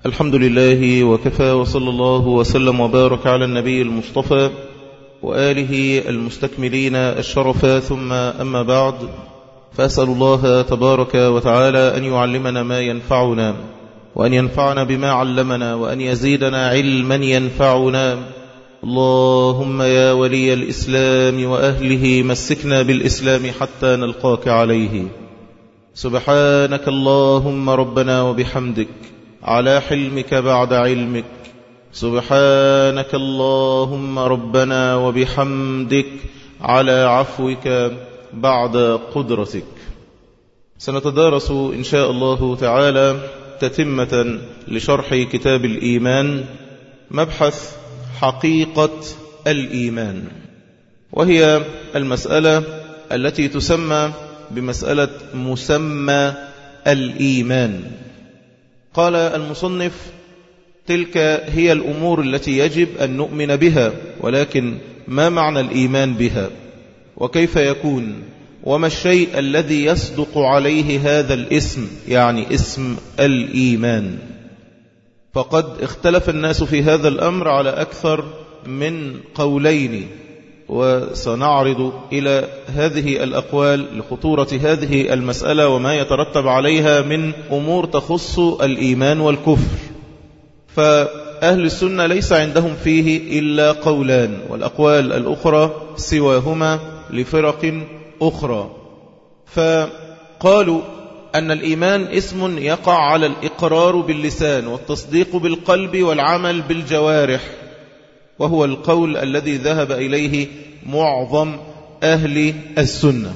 الحمد لله وكفى، وصلى الله وسلم وبارك على النبي المصطفى وآله المستكملين الشرفا، ثم أما بعد، فأسأل الله تبارك وتعالى أن يعلمنا ما ينفعنا، وأن ينفعنا بما علمنا، وأن يزيدنا علما ينفعنا. اللهم يا ولي الإسلام وأهله مسكنا بالإسلام حتى نلقاك عليه. سبحانك اللهم ربنا وبحمدك على حلمك بعد علمك، سبحانك اللهم ربنا وبحمدك على عفوك بعد قدرتك. سنتدارس إن شاء الله تعالى تتمة لشرح كتاب الإيمان مبحث حقيقة الإيمان، وهي المسألة التي تسمى بمسألة مسمى الإيمان. قال المصنف: تلك هي الأمور التي يجب أن نؤمن بها، ولكن ما معنى الإيمان بها؟ وكيف يكون؟ وما الشيء الذي يصدق عليه هذا الاسم، يعني اسم الإيمان؟ فقد اختلف الناس في هذا الأمر على أكثر من قولين، وسنعرض إلى هذه الأقوال لخطورة هذه المسألة وما يترتب عليها من أمور تخص الإيمان والكفر. فأهل السنة ليس عندهم فيه إلا قولان، والأقوال الأخرى سواهما لفرق أخرى. فقالوا أن الإيمان اسم يقع على الإقرار باللسان والتصديق بالقلب والعمل بالجوارح، وهو القول الذي ذهب إليه معظم أهل السنة.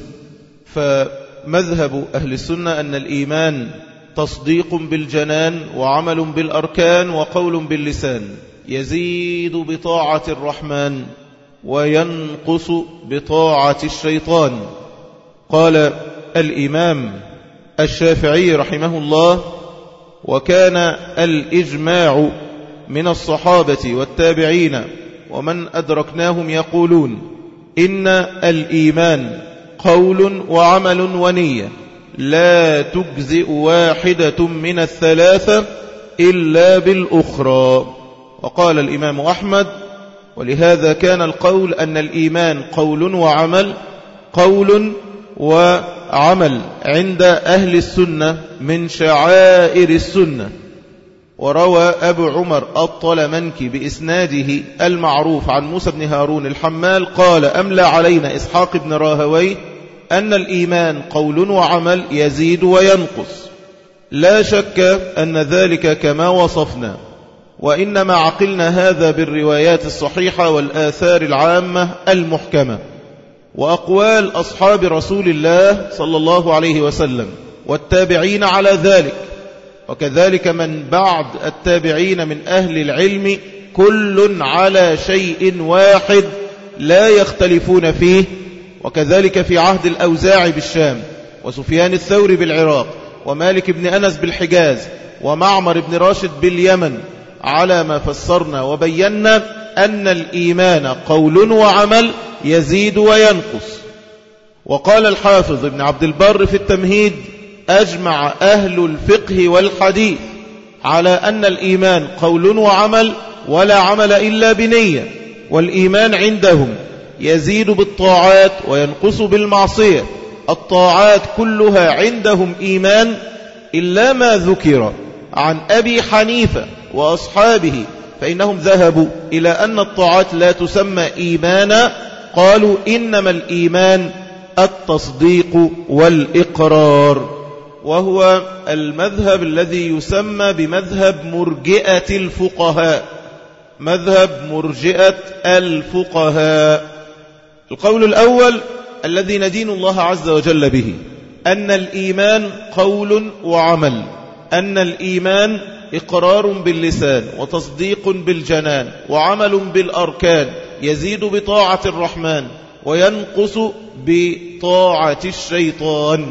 فمذهب أهل السنة أن الإيمان تصديق بالجنان وعمل بالأركان وقول باللسان، يزيد بطاعة الرحمن وينقص بطاعة الشيطان. قال الإمام الشافعي رحمه الله: وكان الإجماع من الصحابة والتابعين ومن أدركناهم يقولون إن الإيمان قول وعمل ونية، لا تجزئ واحدة من الثلاثة إلا بالأخرى. وقال الإمام أحمد: ولهذا كان القول أن الإيمان قول وعمل، قول وعمل عند أهل السنة من شعائر السنة. وروى أبو عمر الطلمنكي بإسناده المعروف عن موسى بن هارون الحمال قال: أملى علينا إسحاق بن راهويه أن الإيمان قول وعمل يزيد وينقص، لا شك أن ذلك كما وصفنا، وإنما عقلنا هذا بالروايات الصحيحة والآثار العامة المحكمة وأقوال أصحاب رسول الله صلى الله عليه وسلم والتابعين على ذلك، وكذلك من بعد التابعين من أهل العلم، كل على شيء واحد لا يختلفون فيه. وكذلك في عهد الأوزاعي بالشام، وسفيان الثوري بالعراق، ومالك بن أنس بالحجاز، ومعمر بن راشد باليمن، على ما فسرنا وبينا أن الإيمان قول وعمل يزيد وينقص. وقال الحافظ ابن عبد البر في التمهيد: أجمع أهل الفقه والحديث على أن الإيمان قول وعمل، ولا عمل إلا بنية، والإيمان عندهم يزيد بالطاعات وينقص بالمعصية. الطاعات كلها عندهم إيمان إلا ما ذكر عن أبي حنيفة وأصحابه، فإنهم ذهبوا إلى أن الطاعات لا تسمى إيمانا، قالوا إنما الإيمان التصديق والإقرار، وهو المذهب الذي يسمى بمذهب مرجئة الفقهاء، مذهب مرجئة الفقهاء. القول الأول الذي ندين الله عز وجل به أن الإيمان قول وعمل، أن الإيمان إقرار باللسان وتصديق بالجنان وعمل بالأركان، يزيد بطاعة الرحمن وينقص بطاعة الشيطان.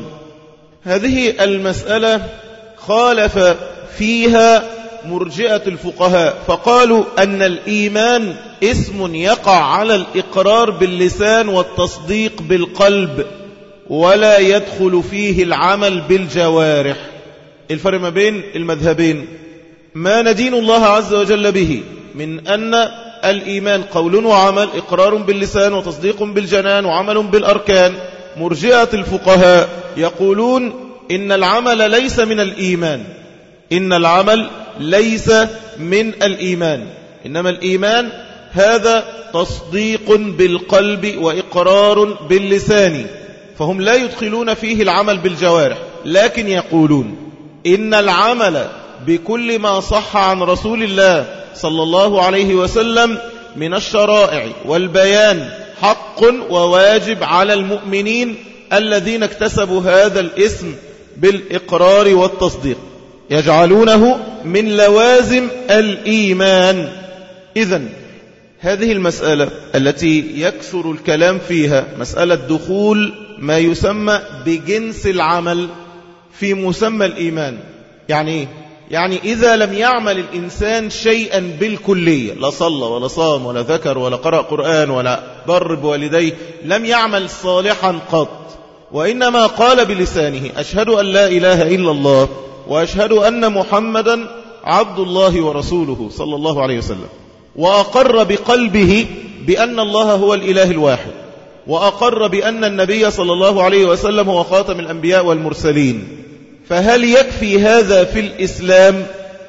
هذه المسألة خالف فيها مرجئة الفقهاء، فقالوا أن الإيمان اسم يقع على الإقرار باللسان والتصديق بالقلب، ولا يدخل فيه العمل بالجوارح. الفرق ما بين المذهبين ما ندين الله عز وجل به من أن الإيمان قول وعمل، إقرار باللسان وتصديق بالجنان وعمل بالأركان، مرجئة الفقهاء يقولون إن العمل ليس من الإيمان، إن العمل ليس من الإيمان، إنما الإيمان هذا تصديق بالقلب وإقرار باللسان، فهم لا يدخلون فيه العمل بالجوارح، لكن يقولون إن العمل بكل ما صح عن رسول الله صلى الله عليه وسلم من الشرائع والبيان حق وواجب على المؤمنين الذين اكتسبوا هذا الاسم بالإقرار والتصديق، يجعلونه من لوازم الإيمان. إذن هذه المسألة التي يكثر الكلام فيها، مسألة دخول ما يسمى بجنس العمل في مسمى الإيمان. يعني إيه؟ يعني إذا لم يعمل الإنسان شيئا بالكلية، لا صلى ولا صام ولا ذكر ولا قرأ قرآن ولا بر بوالديه، لم يعمل صالحا قط، وإنما قال بلسانه أشهد أن لا إله إلا الله وأشهد أن محمدا عبد الله ورسوله صلى الله عليه وسلم، وأقر بقلبه بأن الله هو الإله الواحد، وأقر بأن النبي صلى الله عليه وسلم هو خاتم الأنبياء والمرسلين، فهل يكفي هذا في الإسلام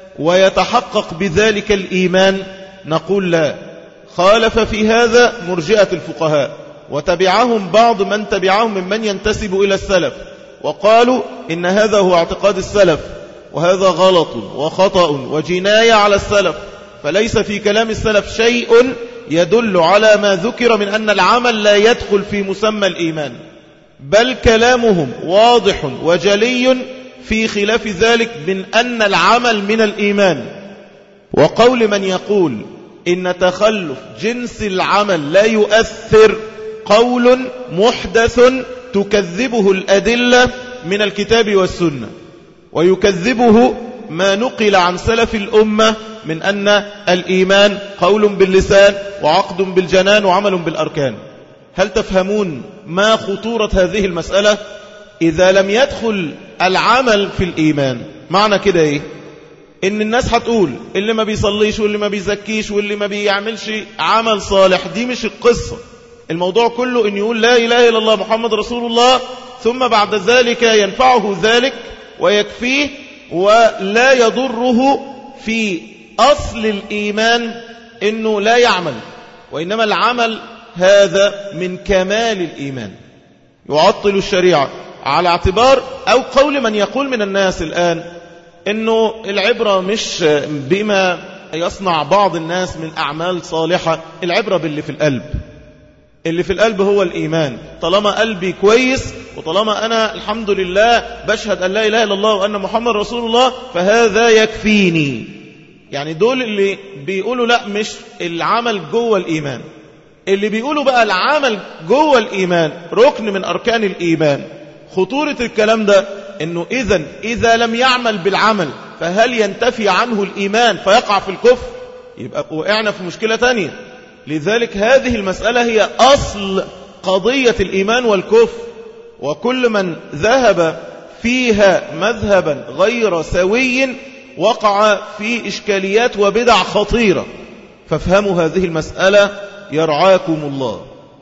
ويتحقق بذلك الإيمان؟ نقول لا. خالف في هذا مرجئة الفقهاء، وتبعهم بعض من تبعهم ممن ينتسب إلى السلف، وقالوا إن هذا هو اعتقاد السلف، وهذا غلط وخطأ وجناية على السلف، فليس في كلام السلف شيء يدل على ما ذكر من أن العمل لا يدخل في مسمى الإيمان، بل كلامهم واضح وجلي في خلاف ذلك من أن العمل من الإيمان. وقول من يقول إن تخلف جنس العمل لا يؤثر قول محدث تكذبه الأدلة من الكتاب والسنة، ويكذبه ما نقل عن سلف الأمة من أن الإيمان قول باللسان وعقد بالجنان وعمل بالأركان. هل تفهمون ما خطورة هذه المسألة؟ إذا لم يدخل العمل في الإيمان، معنى كده إيه؟ إن الناس هتقول اللي ما بيصليش واللي ما بيزكيش واللي ما بيعملش عمل صالح، دي مش القصة. الموضوع كله إن يقول لا إله إلا الله محمد رسول الله، ثم بعد ذلك ينفعه ذلك ويكفيه ولا يضره في أصل الإيمان إنه لا يعمل، وإنما العمل هذا من كمال الإيمان. يعطل الشريعة على اعتبار أو قول من يقول من الناس الآن إنه العبرة مش بما يصنع بعض الناس من أعمال صالحة، العبرة باللي في القلب. اللي في القلب هو الإيمان. طالما قلبي كويس وطالما أنا الحمد لله بشهد أن لا إله إلا الله وأن محمد رسول الله فهذا يكفيني. يعني دول اللي بيقولوا لا مش العمل جوه الإيمان. اللي بيقولوا بقى العمل جوه الإيمان ركن من أركان الإيمان. خطورة الكلام ده إنه إذا لم يعمل بالعمل فهل ينتفي عنه الإيمان فيقع في الكفر؟ يبقى وقعنا في مشكلة تانية. لذلك هذه المسألة هي أصل قضية الإيمان والكفر، وكل من ذهب فيها مذهبا غير سوي وقع في إشكاليات وبدع خطيرة. فافهموا هذه المسألة يرعاكم الله.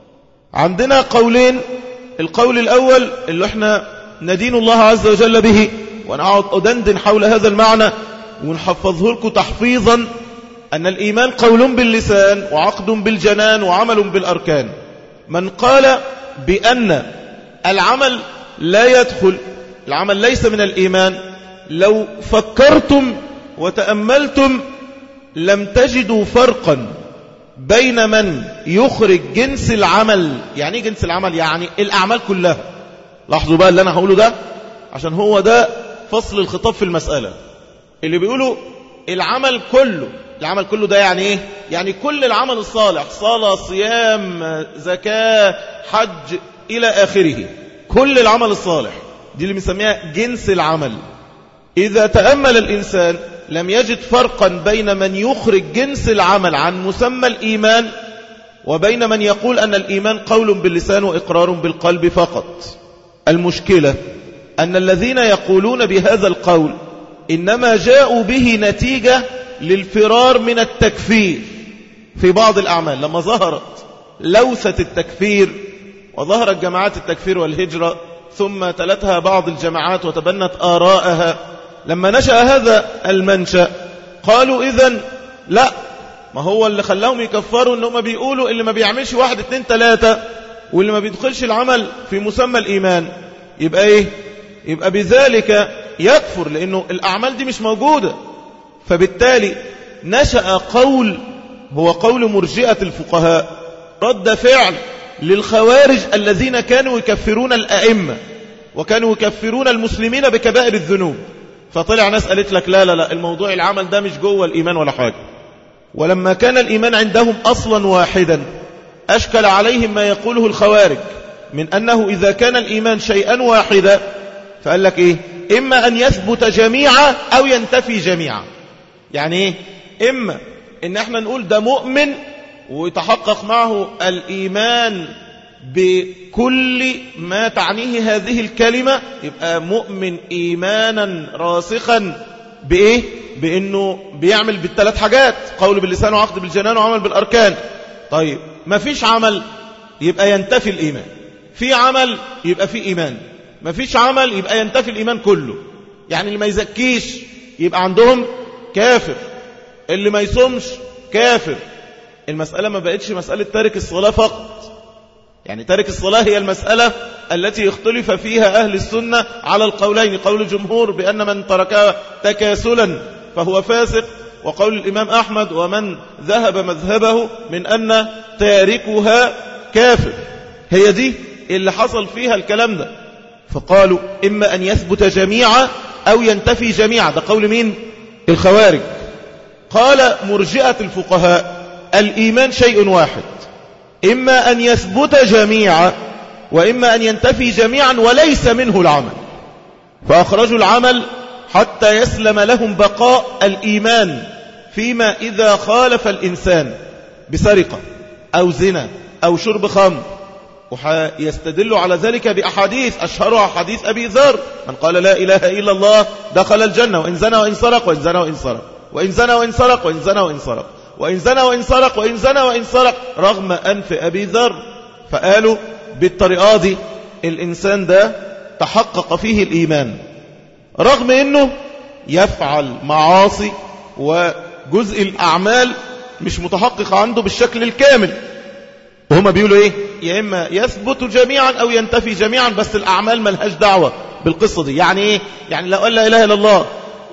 عندنا قولين. القول الأول اللي احنا ندين الله عز وجل به، ونقعد أدندن حول هذا المعنى ونحفظه لكم تحفيظا، أن الإيمان قول باللسان وعقد بالجنان وعمل بالأركان. من قال بأن العمل لا يدخل، العمل ليس من الإيمان، لو فكرتم وتأملتم لم تجدوا فرقا بين من يخرج جنس العمل. يعني ايه جنس العمل؟ يعني الأعمال كلها. لاحظوا بقى اللي أنا هقوله ده عشان هو ده فصل الخطاب في المسألة. اللي بيقولوا العمل كله، العمل كله ده يعني ايه؟ يعني كل العمل الصالح، صلاة صيام زكاة حج إلى آخره، كل العمل الصالح دي اللي بنسميها جنس العمل. إذا تأمل الإنسان لم يجد فرقا بين من يخرج جنس العمل عن مسمى الإيمان وبين من يقول أن الإيمان قول باللسان وإقرار بالقلب فقط. المشكلة أن الذين يقولون بهذا القول إنما جاءوا به نتيجة للفرار من التكفير في بعض الأعمال. لما ظهرت لوثة التكفير وظهرت جماعات التكفير والهجرة ثم تلتها بعض الجماعات وتبنت آراءها، لما نشأ هذا المنشأ قالوا إذن لا، ما هو اللي خلاهم يكفروا إنهم بيقولوا اللي ما بيعملش 1 2 3 واللي ما بيدخلش العمل في مسمى الإيمان يبقى إيه؟ يبقى بذلك يكفر، لأنه الأعمال دي مش موجودة. فبالتالي نشأ قول هو قول مرجئة الفقهاء رد فعل للخوارج الذين كانوا يكفرون الأئمة وكانوا يكفرون المسلمين بكبائر الذنوب. فطلع ناس قالت لك لا لا لا، الموضوع العمل ده مش جوه الإيمان ولا حاجة. ولما كان الإيمان عندهم أصلا واحدا أشكل عليهم ما يقوله الخوارج من أنه إذا كان الإيمان شيئا واحدا فقال لك إيه؟ إما أن يثبت جميعا أو ينتفي جميعا. يعني إيه؟ إما إن احنا نقول ده مؤمن ويتحقق معه الإيمان بكل ما تعنيه هذه الكلمة، يبقى مؤمن إيمانا راسخا بإيه؟ بأنه بيعمل بالثلاث حاجات، قول باللسان وعقد بالجنان وعمل بالأركان. طيب ما فيش عمل يبقى ينتفي الإيمان، في عمل يبقى في إيمان، ما فيش عمل يبقى ينتفي الإيمان كله. يعني اللي ما يزكيش يبقى عندهم كافر، اللي ما يصومش كافر. المسألة ما بقتش مسألة تارك الصلاة فقط، يعني تارك الصلاة هي المسألة التي اختلف فيها أهل السنة على القولين، قول الجمهور بأن من تركها تكاسلا فهو فاسق، وقول الإمام أحمد ومن ذهب مذهبه من أن تاركها كافر. هي دي اللي حصل فيها الكلام ده. فقالوا إما أن يثبت جميعا أو ينتفي جميعا. ده قول مين؟ الخوارج. قال مرجئة الفقهاء الإيمان شيء واحد، إما أن يثبت جميعا وإما أن ينتفي جميعا وليس منه العمل. فأخرجوا العمل حتى يسلم لهم بقاء الإيمان فيما إذا خالف الإنسان بسرقة أو زنا أو شرب خمر. ويستدل على ذلك بأحاديث أشهرها حديث أبي ذر من قال لا إله إلا الله دخل الجنة وإن زنى وإن سرق وإن زنى وإن سرق وإن زنى وإن سرق وإن زنى وإن سرق وإن زنى وإن سرق وإن زنى وإن سرق، رغم أنف أبي ذر. فقالوا بالطريقة دي الإنسان ده تحقق فيه الإيمان رغم أنه يفعل معاصي وجزء الأعمال مش متحقق عنده بالشكل الكامل. وهم بيقولوا إيه؟ يا إما يثبت جميعا أو ينتفي جميعا، بس الأعمال ملهاش دعوة بالقصة دي. يعني إيه؟ يعني لو قال لا إله إلا الله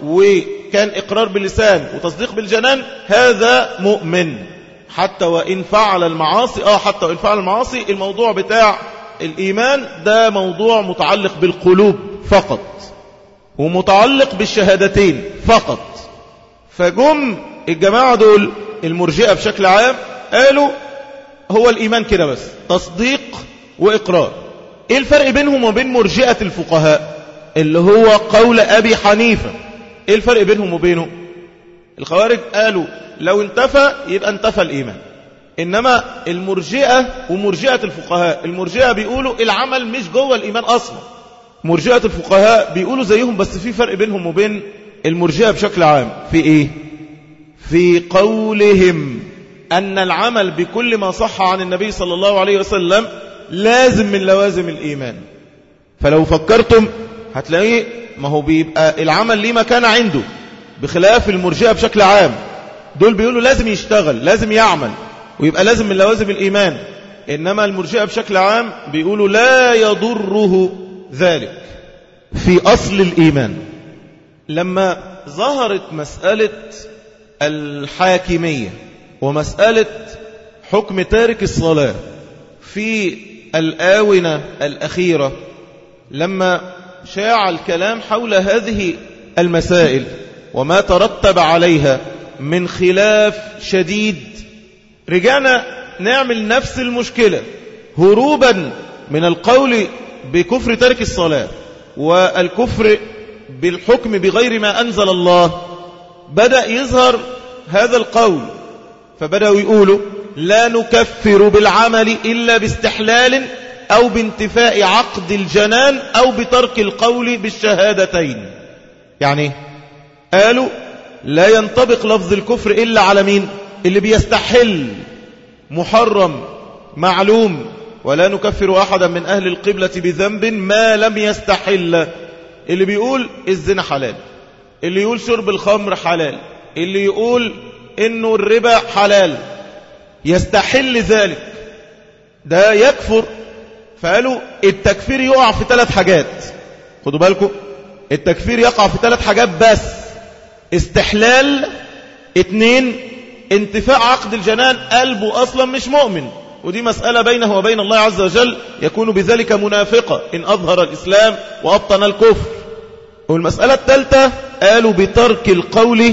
وكان إقرار باللسان وتصديق بالجنان هذا مؤمن حتى وإن فعل المعاصي. حتى وإن فعل المعاصي، الموضوع بتاع الإيمان ده موضوع متعلق بالقلوب فقط ومتعلق بالشهادتين فقط. فجم الجماعة دول المرجئة بشكل عام قالوا هو الإيمان كده بس تصديق وإقرار. إيه الفرق بينهم وبين مرجئة الفقهاء اللي هو قول أبي حنيفة؟ إيه الفرق بينهم وبينه؟ الخوارج قالوا لو انتفى يبقى انتفى الإيمان، إنما المرجئة ومرجئة الفقهاء، المرجئة بيقولوا العمل مش جوه الإيمان أصلا، مرجئة الفقهاء بيقولوا زيهم بس في فرق بينهم وبين المرجئة بشكل عام. في إيه؟ في قولهم أن العمل بكل ما صح عن النبي صلى الله عليه وسلم لازم من لوازم الإيمان. فلو فكرتم هتلاقيه ما هو بيبقى العمل ليه مكان عنده، بخلاف المرجئة بشكل عام دول بيقولوا لازم يشتغل لازم يعمل ويبقى لازم من لوازم الإيمان. إنما المرجئة بشكل عام بيقولوا لا يضره ذلك في أصل الإيمان. لما ظهرت مسألة الحاكمية ومسألة حكم تارك الصلاة في الآونة الأخيرة، لما شاع الكلام حول هذه المسائل وما ترتب عليها من خلاف شديد، رجعنا نعمل نفس المشكلة هروبا من القول بكفر تارك الصلاة والكفر بالحكم بغير ما أنزل الله. بدأ يظهر هذا القول، فبدأوا يقولوا لا نكفر بالعمل إلا باستحلال أو بانتفاء عقد الجنان أو بترك القول بالشهادتين. يعني قالوا لا ينطبق لفظ الكفر إلا على مين؟ اللي بيستحل محرم معلوم، ولا نكفر أحدا من أهل القبلة بذنب ما لم يستحل. اللي بيقول الزنا حلال، اللي يقول شرب الخمر حلال، اللي يقول إنه الربا حلال، يستحل ذلك، ده يكفر. فقالوا التكفير يقع في 3 حاجات. خدوا بالكم، التكفير يقع في 3 حاجات بس: استحلال، 2 انتفاع عقد الجنان، قلبه أصلا مش مؤمن، ودي مسألة بينه وبين الله عز وجل، يكون بذلك منافقا إن أظهر الإسلام وأبطن الكفر. والمسألة الثالثة قالوا بترك القول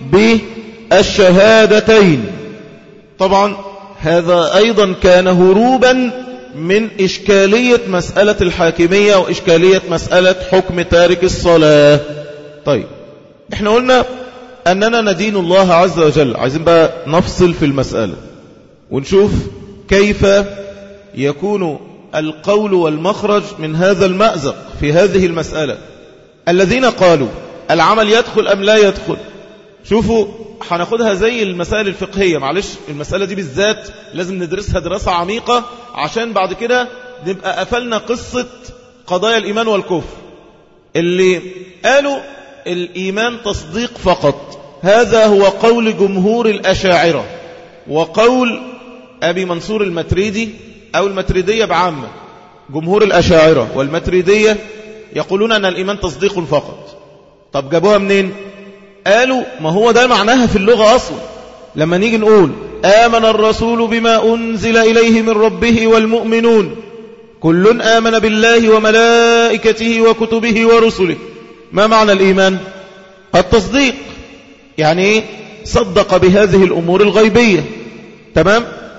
بالشهادتين. طبعا هذا أيضا كان هروبا من إشكالية مسألة الحاكمية وإشكالية مسألة حكم تارك الصلاة. طيب احنا قلنا أننا ندين الله عز وجل، عايزين بقى نفصل في المسألة ونشوف كيف يكون القول والمخرج من هذا المأزق في هذه المسألة. الذين قالوا العمل يدخل أم لا يدخل، شوفوا هناخدها زي المسائل الفقهية، معلش المسألة دي بالذات لازم ندرسها دراسة عميقة عشان بعد كده نبقى قفلنا قصة قضايا الإيمان والكفر. اللي قالوا الإيمان تصديق فقط، هذا هو قول جمهور الأشاعرة وقول أبي منصور الماتريدي أو الماتريدية بعامة. جمهور الأشاعرة والماتريدية يقولون أن الإيمان تصديق فقط. طب جابوها منين؟ قالوا ما هو ده معناها في اللغة أصلا. لما نيجي نقول آمن الرسول بما أنزل إليه من ربه والمؤمنون كل آمن بالله وملائكته وكتبه ورسله، ما معنى الإيمان؟ التصديق، يعني صدق بهذه الأمور الغيبية. تمام؟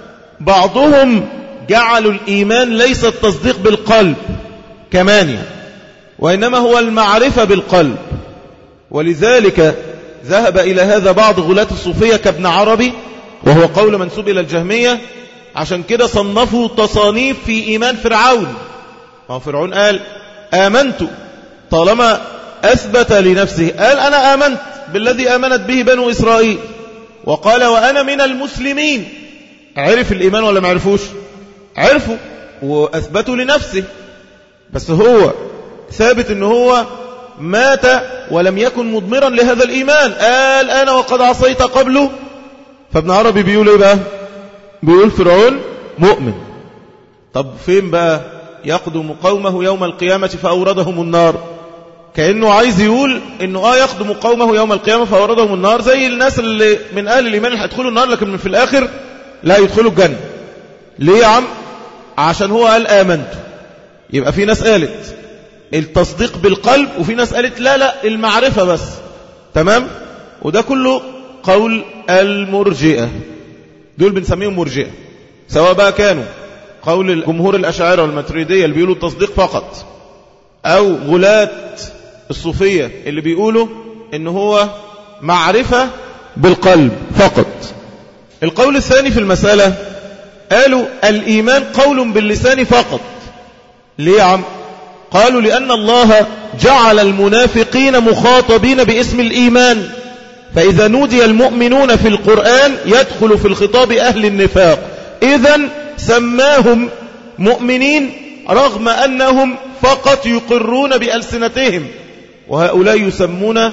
بعضهم جعلوا الإيمان ليس التصديق بالقلب كمان، وإنما هو المعرفة بالقلب. ولذلك ذهب إلى هذا بعض غلاة الصوفية كابن عربي، وهو قول منسوب إلى الجهمية. عشان كده صنفوا تصانيف في إيمان فرعون. فرعون قال آمنت، طالما أثبت لنفسه قال أنا آمنت بالذي آمنت به بنو إسرائيل، وقال وأنا من المسلمين. عرف الإيمان ولا ما عرفوش؟ عرفوا وأثبتوا لنفسه، بس هو ثابت أنه هو مات ولم يكن مضمرا لهذا الإيمان. قال أنا وقد عصيت قبله. فابن عربي بيقول إيه بقى؟ بيقول فرعون مؤمن. طب فين بقى يقدم قومه يوم القيامة فأوردهم النار؟ كأنه عايز يقول إنه يقدم قومه يوم القيامة فأوردهم النار، زي الناس اللي من أهل الإيمان اللي هيدخلوا النار لكن من في الآخر لا يدخلوا الجنة. ليه يا عم؟ عشان هو قال آمنت. يبقى في ناس قالت التصديق بالقلب، وفي ناس قالت لا المعرفة بس. تمام؟ وده كله قول المرجئة، دول بنسميهم مرجئة، سواء بقى كانوا قول الجمهور الأشاعرة والماتريدية اللي بيقولوا التصديق فقط، أو غلاة الصوفية اللي بيقولوا إن هو معرفة بالقلب فقط. القول الثاني في المسألة قالوا الإيمان قول باللسان فقط. ليه يا عم؟ قالوا لأن الله جعل المنافقين مخاطبين باسم الإيمان، فإذا نودي المؤمنون في القرآن يدخل في الخطاب أهل النفاق، إذن سماهم مؤمنين رغم أنهم فقط يقرون بألسنتهم، وهؤلاء يسمون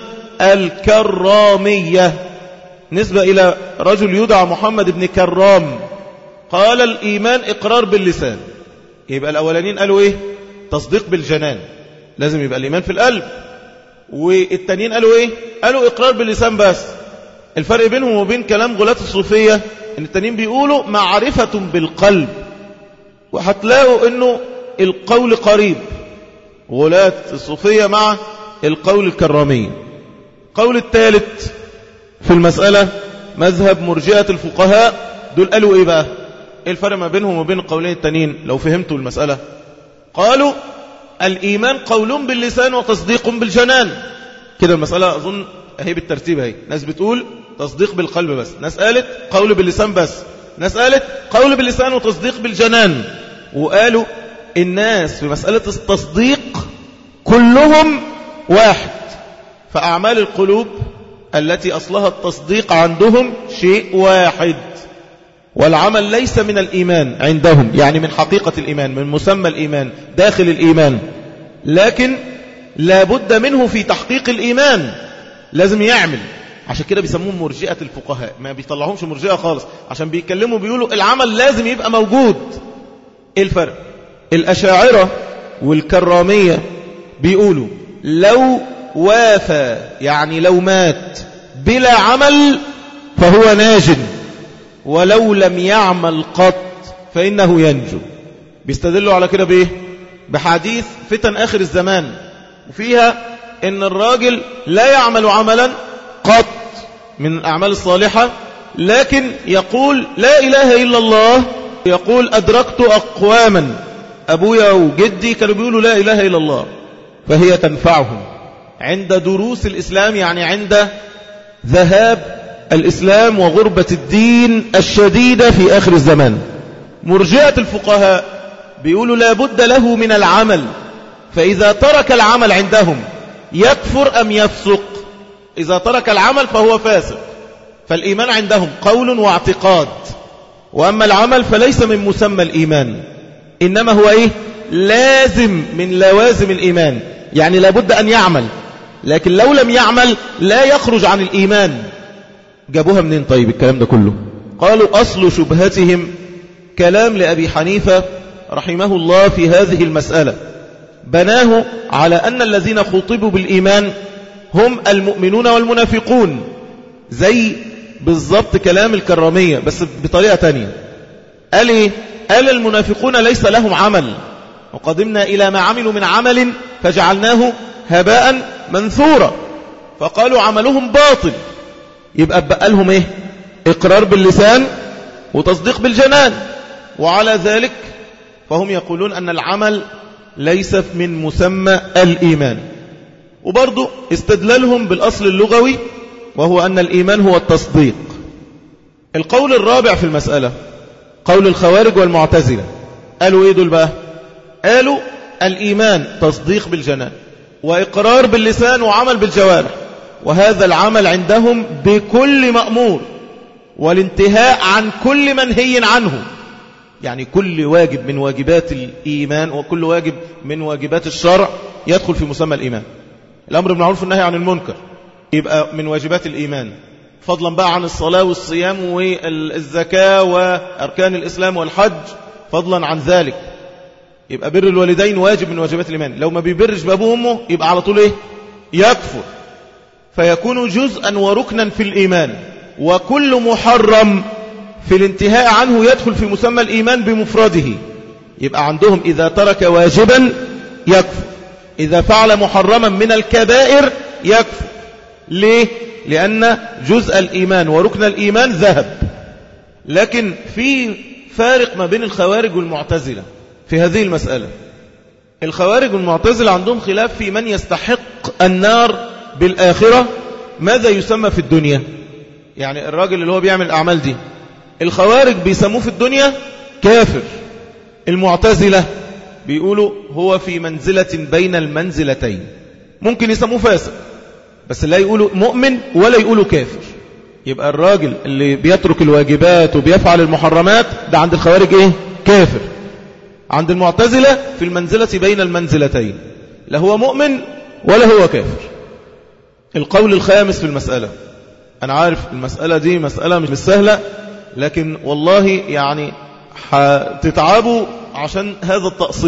الكرامية، نسبة إلى رجل يدعى محمد بن كرام. قال الإيمان إقرار باللسان. يبقى الأولانين قالوا إيه؟ تصديق بالجنان، لازم يبقى الإيمان في القلب. والتانيين قالوا إيه؟ قالوا إقرار باللسان بس. الفرق بينهم وبين كلام غلاة الصوفية إن التانيين بيقولوا معرفة بالقلب، وهتلاقوا إنه القول قريب غلاة الصوفية مع القول الكرامي. قول الثالث في المسألة مذهب مرجئة الفقهاء، دول قالوا إيه بقى؟ إيه الفرق ما بينهم وبين القولين التانيين لو فهمتوا المسألة؟ قالوا الإيمان قول باللسان وتصديق بالجنان. كده المسألة أظن هي بالترتيب هي. ناس بتقول تصديق بالقلب بس، ناس قالت قول باللسان بس، ناس قالت قول باللسان وتصديق بالجنان. وقالوا الناس في مسألة التصديق كلهم واحد، فأعمال القلوب التي أصلها التصديق عندهم شيء واحد، والعمل ليس من الإيمان عندهم، يعني من حقيقة الإيمان، من مسمى الإيمان داخل الإيمان، لكن لابد منه في تحقيق الإيمان، لازم يعمل. عشان كده بيسموهم مرجئة الفقهاء، ما بيطلعهمش مرجئة خالص، عشان بيتكلموا بيقولوا العمل لازم يبقى موجود. ايه الفرق؟ الأشاعرة والكرامية بيقولوا لو وافى، يعني لو مات بلا عمل فهو ناج، ولو لم يعمل قط فإنه ينجو. بيستدلوا على كده بإيه؟ بحديث فتن آخر الزمان، وفيها إن الراجل لا يعمل عملا قط من الأعمال الصالحة، لكن يقول لا إله إلا الله، يقول أدركت أقواما أبويا وجدي كانوا بيقولوا لا إله إلا الله، فهي تنفعهم عند دروس الإسلام، يعني عند ذهاب الإسلام وغربة الدين الشديدة في آخر الزمان. مرجئة الفقهاء بيقولوا لا بد له من العمل، فإذا ترك العمل عندهم يكفر أم يفسق؟ إذا ترك العمل فهو فاسق. فالإيمان عندهم قول واعتقاد، وأما العمل فليس من مسمى الإيمان، إنما هو إيه؟ لازم من لوازم الإيمان، يعني لابد أن يعمل، لكن لو لم يعمل لا يخرج عن الإيمان. جابوها منين طيب الكلام ده كله؟ قالوا أصل شبهتهم كلام لأبي حنيفة رحمه الله في هذه المسألة، بناه على أن الذين خطبوا بالإيمان هم المؤمنون والمنافقون، زي بالضبط كلام الكرامية بس بطريقة تانية. قال إيه؟ قال المنافقون ليس لهم عمل، وقدمنا إلى ما عملوا من عمل فجعلناه هباء منثورا، فقالوا عملهم باطل. يبقى بقى لهم إيه؟ إقرار باللسان وتصديق بالجنان، وعلى ذلك فهم يقولون أن العمل ليس من مسمى الإيمان. وبرضو استدلالهم بالأصل اللغوي، وهو أن الإيمان هو التصديق. القول الرابع في المسألة قول الخوارج والمعتزلة، قالوا إيه دول بقى؟ قالوا الإيمان تصديق بالجنان وإقرار باللسان وعمل بالجوارح، وهذا العمل عندهم بكل مأمور والانتهاء عن كل منهي عنه، يعني كل واجب من واجبات الإيمان وكل واجب من واجبات الشرع يدخل في مسمى الإيمان. الأمر بالمعروف والنهي عن المنكر يبقى من واجبات الإيمان، فضلا بقى عن الصلاة والصيام والزكاة وأركان الإسلام والحج، فضلا عن ذلك يبقى بر الوالدين واجب من واجبات الإيمان، لو ما بيبرش بأبوه وأمه يبقى على طول إيه؟ يكفر، فيكون جزءا وركنا في الإيمان. وكل محرم في الانتهاء عنه يدخل في مسمى الإيمان بمفرده، يبقى عندهم إذا ترك واجبا يكفر، إذا فعل محرما من الكبائر يكفر. ليه؟ لأن جزء الإيمان وركن الإيمان ذهب. لكن في فارق ما بين الخوارج والمعتزلة في هذه المسألة. الخوارج والمعتزلة عندهم خلاف في من يستحق النار بالآخرة ماذا يسمى في الدنيا، يعني الراجل اللي هو بيعمل الأعمال دي الخوارج بيسموه في الدنيا كافر، المعتزلة بيقولوا هو في منزلة بين المنزلتين، ممكن يسموه فاسق بس لا يقولوا مؤمن ولا يقولوا كافر. يبقى الراجل اللي بيترك الواجبات وبيفعل المحرمات ده عند الخوارج ايه؟ كافر. عند المعتزلة في المنزلة بين المنزلتين، لا هو مؤمن ولا هو كافر. القول الخامس في المسألة، أنا عارف المسألة دي مسألة مش سهلة، لكن والله يعني هتتعبوا عشان هذا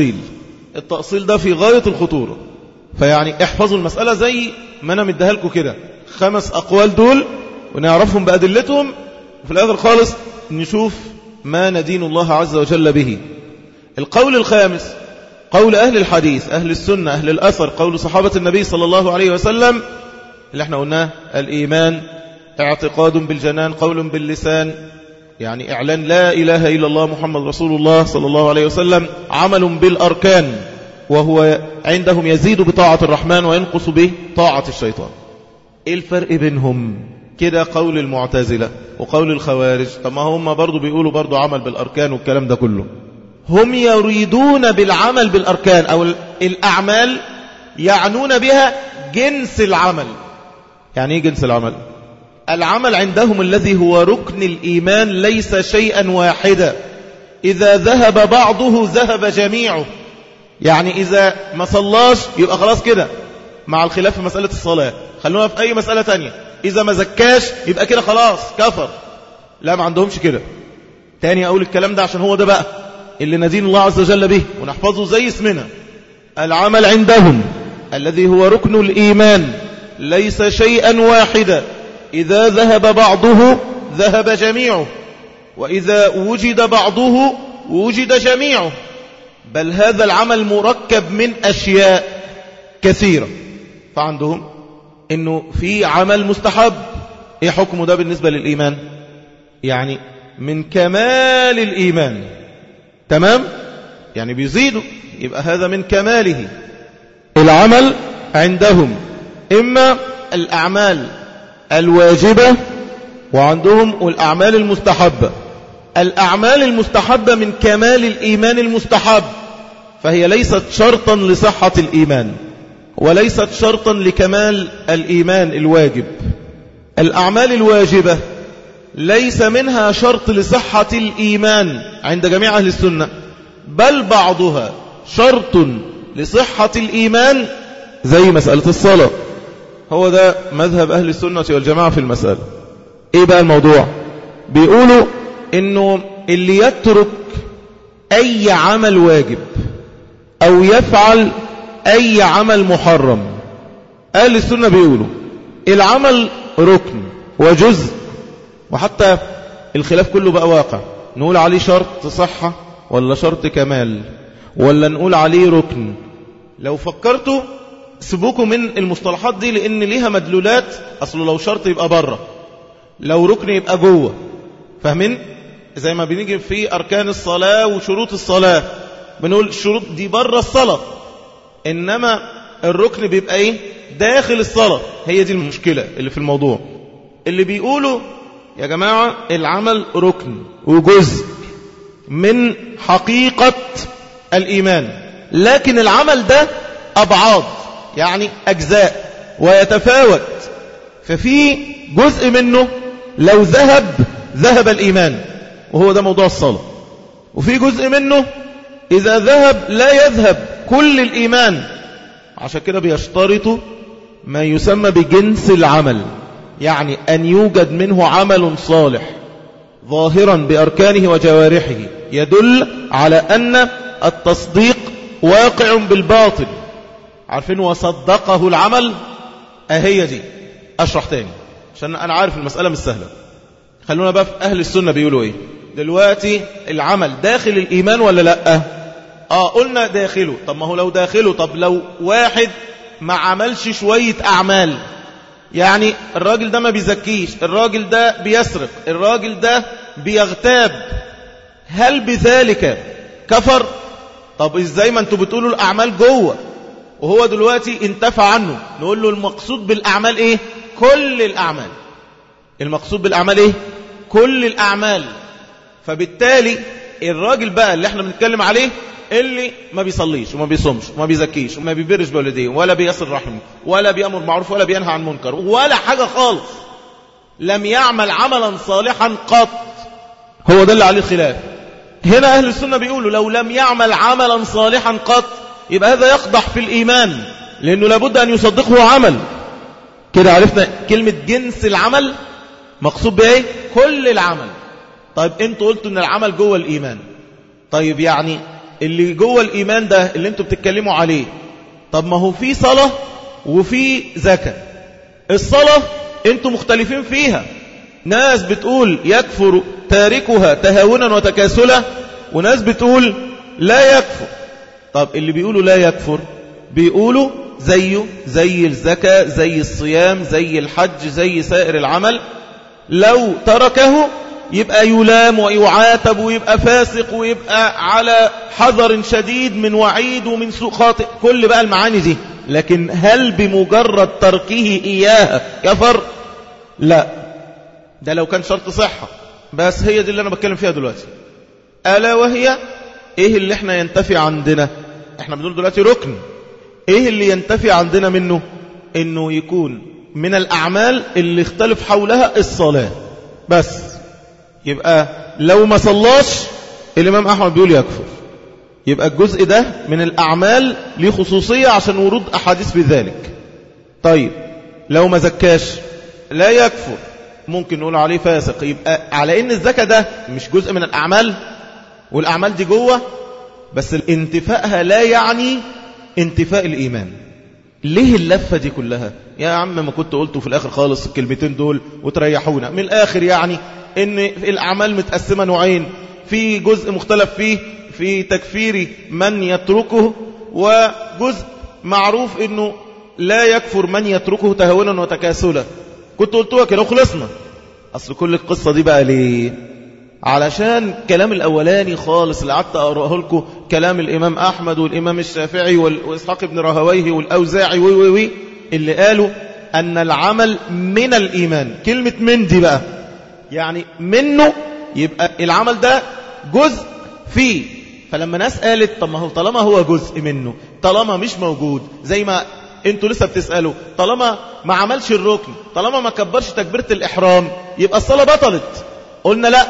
التأصيل ده في غاية الخطورة، فيعني احفظوا المسألة زي ما أنا مديها لكم كده، 5 أقوال دول ونعرفهم بأدلتهم، وفي الآخر خالص نشوف ما ندين الله عز وجل به. القول الخامس قول أهل الحديث أهل السنة أهل الأثر، قول صحابة النبي صلى الله عليه وسلم اللي احنا قلناه، الإيمان اعتقاد بالجنان قول باللسان، يعني إعلان لا إله إلا الله محمد رسول الله صلى الله عليه وسلم، عمل بالأركان وهو عندهم يزيد بطاعة الرحمن وينقص به طاعة الشيطان. إيه الفرق بينهم؟ كده قول المعتزلة وقول الخوارج، طب ما هم برضو بيقولوا برضو عمل بالأركان والكلام ده كله. هم يريدون بالعمل بالأركان أو الأعمال يعنون بها جنس العمل. يعني إيه جنس العمل؟ العمل عندهم الذي هو ركن الإيمان ليس شيئا واحدا، إذا ذهب بعضه ذهب جميعه. يعني إذا ما صلاش يبقى خلاص كده، مع الخلاف في مسألة الصلاة، خلونا في أي مسألة تانية، إذا ما زكاش يبقى كده خلاص كفر. لا، ما عندهمش كده. تاني أقول الكلام ده عشان هو ده بقى اللي ندين الله عز وجل به ونحفظه زي اسمنا. العمل عندهم الذي هو ركن الإيمان ليس شيئا واحدا، إذا ذهب بعضه ذهب جميعه، وإذا وجد بعضه وجد جميعه. بل هذا العمل مركب من أشياء كثيرة. فعندهم إنه في عمل مستحب، إيه حكمه ده بالنسبة للإيمان؟ يعني من كمال الإيمان، تمام؟ يعني بيزيدوا، يبقى هذا من كماله. العمل عندهم إما الأعمال الواجبة، وعندهم الأعمال المستحبة. الأعمال المستحبة من كمال الإيمان المستحب، فهي ليست شرطا لصحة الإيمان، وليست شرطا لكمال الإيمان الواجب. الأعمال الواجبة ليس منها شرط لصحة الإيمان عند جميع أهل السنة، بل بعضها شرط لصحة الإيمان، زي مسألة الصلاة. هو ده مذهب أهل السنة والجماعة في المسألة. إيه بقى الموضوع؟ بيقولوا إنه اللي يترك أي عمل واجب أو يفعل أي عمل محرم، أهل السنة بيقولوا العمل ركن وجزء، وحتى الخلاف كله بقى واقع، نقول عليه شرط صحة ولا شرط كمال، ولا نقول عليه ركن. لو فكرتوا سيبوكوا من المصطلحات دي، لأن ليها مدلولات. أصله لو شرط يبقى بره، لو ركن يبقى جوه، فاهمين؟ زي ما بنيجي في أركان الصلاة وشروط الصلاة، بنقول الشروط دي بره الصلاة، إنما الركن بيبقى إيه؟ داخل الصلاة. هي دي المشكلة اللي في الموضوع. اللي بيقولوا يا جماعة العمل ركن وجزء من حقيقة الإيمان، لكن العمل ده أبعاد، يعني أجزاء، ويتفاوت. ففي جزء منه لو ذهب الإيمان، وهو ده موضوع الصلاة. وفي جزء منه إذا ذهب لا يذهب كل الإيمان. عشان كده بيشترطوا ما يسمى بجنس العمل، يعني أن يوجد منه عمل صالح ظاهرا بأركانه وجوارحه يدل على أن التصديق واقع بالباطل. عارفين وصدقه العمل؟ أهي دي. أشرح تاني عشان أنا عارف المسألة مش سهلة. خلونا بقى في أهل السنة بيقولوا إيه دلوقتي. العمل داخل الإيمان ولا لأ؟ قلنا داخله. طب ما هو لو داخله، طب لو واحد ما عملش شوية أعمال، يعني الراجل ده ما بيزكيش، الراجل ده بيسرق، الراجل ده بيغتاب، هل بذلك كفر؟ طب ازاي ما انتوا بتقولوا الأعمال جوه وهو دلوقتي انتفع عنه؟ نقول له المقصود بالأعمال ايه؟ كل الأعمال. المقصود بالأعمال ايه؟ كل الأعمال. فبالتالي الراجل بقى اللي احنا بنتكلم عليه اللي ما بيصليش وما بيصومش وما بيزكيش وما بيبرش بوالديه ولا بيصل رحمه ولا بيأمر معروف ولا بينهى عن منكر ولا حاجة خالص، لم يعمل عملا صالحا قط، هو ده اللي عليه الخلاف. هنا أهل السنة بيقولوا لو لم يعمل عملا صالحا قط يبقى هذا يقدح في الإيمان، لأنه لابد أن يصدقه عمل. كده عرفنا كلمة جنس العمل مقصود بإيه؟ كل العمل. طيب انتوا قلتوا ان العمل جوه الإيمان، طيب يعني اللي جوه الإيمان ده اللي انتوا بتتكلموا عليه، طب ما هو في صلاة وفي زكاة. الصلاة انتوا مختلفين فيها، ناس بتقول يكفر تاركها تهاونا وتكاسلا، وناس بتقول لا يكفر. طب اللي بيقولوا لا يكفر بيقولوا زيه زي الزكاة زي الصيام زي الحج زي سائر العمل، لو تركه يبقى يلام ويعاتب ويبقى فاسق ويبقى على حذر شديد من وعيد ومن سوء خاطئ، كل بقى المعاني دي. لكن هل بمجرد تركه إياها كفر؟ لا، ده لو كان شرط صحة. بس هي دي اللي أنا بتكلم فيها دلوقتي، ألا وهي إيه اللي احنا ينتفي عندنا؟ احنا بنقول دلوقتي ركن، إيه اللي ينتفي عندنا منه؟ إنه يكون من الأعمال اللي اختلف حولها الصلاة بس. يبقى لو ما صلاش الإمام أحمد بيقول يكفر. يبقى الجزء ده من الأعمال ليه خصوصية عشان ورود أحاديث في ذلك. طيب لو ما زكاش لا يكفر، ممكن نقول عليه فاسق. يبقى على إن الزكاة ده مش جزء من الأعمال، والأعمال دي جوه، بس الانتفاءها لا يعني انتفاء الإيمان. ليه اللفة دي كلها؟ يا عم ما كنت قلته في الآخر خالص الكلمتين دول وتريحونا من الآخر. يعني إن الأعمال متقسمة نوعين، في جزء مختلف فيه في تكفير من يتركه، وجزء معروف إنه لا يكفر من يتركه تهونا وتكاسلا. كنت قلتوها كده وخلصنا. أصل كل القصة دي بقى ليه؟ علشان كلام الأولاني خالص اللي قعدت أقرأه لكم، كلام الإمام أحمد والإمام الشافعي وإسحاق بن راهويه والأوزاعي اللي قالوا أن العمل من الإيمان. كلمة من دي بقى يعني منه، يبقى العمل ده جزء فيه. فلما ناس قالت طب ما هو طالما هو جزء منه، طالما مش موجود، زي ما انتوا لسه بتسألوا، طالما ما عملش الركن، طالما ما كبرش تكبيرة الإحرام، يبقى الصلاة بطلت. قلنا لا،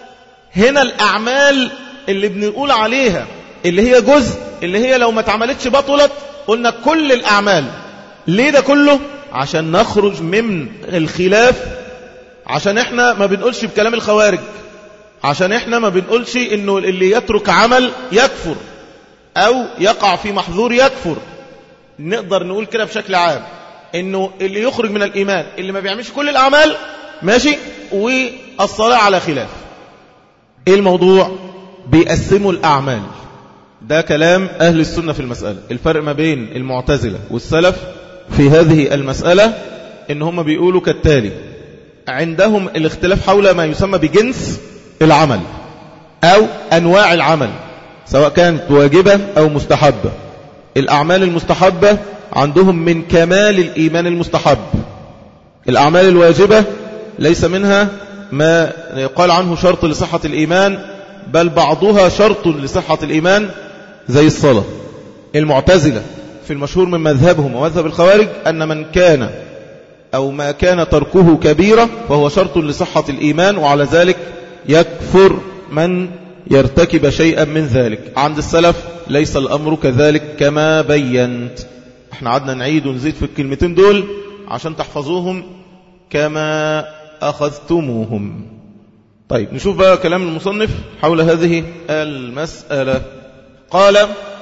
هنا الأعمال اللي بنقول عليها اللي هي جزء، اللي هي لو ما اتعملتش بطلت. قلنا كل الأعمال. ليه ده كله؟ عشان نخرج من الخلاف، عشان احنا ما بنقولش بكلام الخوارج، عشان احنا ما بنقولش انه اللي يترك عمل يكفر او يقع في محظور يكفر. نقدر نقول كده بشكل عام انه اللي يخرج من الإيمان اللي ما بيعملش كل الأعمال ماشي، والصلاة على خلاف. ايه الموضوع؟ بيقسموا الأعمال. ده كلام أهل السنة في المسألة. الفرق ما بين المعتزلة والسلف في هذه المسألة إن هم بيقولوا كالتالي: عندهم الاختلاف حول ما يسمى بجنس العمل أو أنواع العمل، سواء كانت واجبة أو مستحبة. الأعمال المستحبة عندهم من كمال الإيمان المستحب. الأعمال الواجبة ليس منها ما يقال عنه شرط لصحة الإيمان، بل بعضها شرط لصحة الإيمان زي الصلاة. المعتزلة في المشهور من مذهبهم ومذهب الخوارج أن من كان أو ما كان تركه كبيرة فهو شرط لصحة الإيمان، وعلى ذلك يكفر من يرتكب شيئا من ذلك. عند السلف ليس الأمر كذلك كما بينت. احنا عدنا نعيد ونزيد في الكلمتين دول عشان تحفظوهم كما أخذتموهم. طيب نشوف بقى كلام المصنف حول هذه المسألة. قال: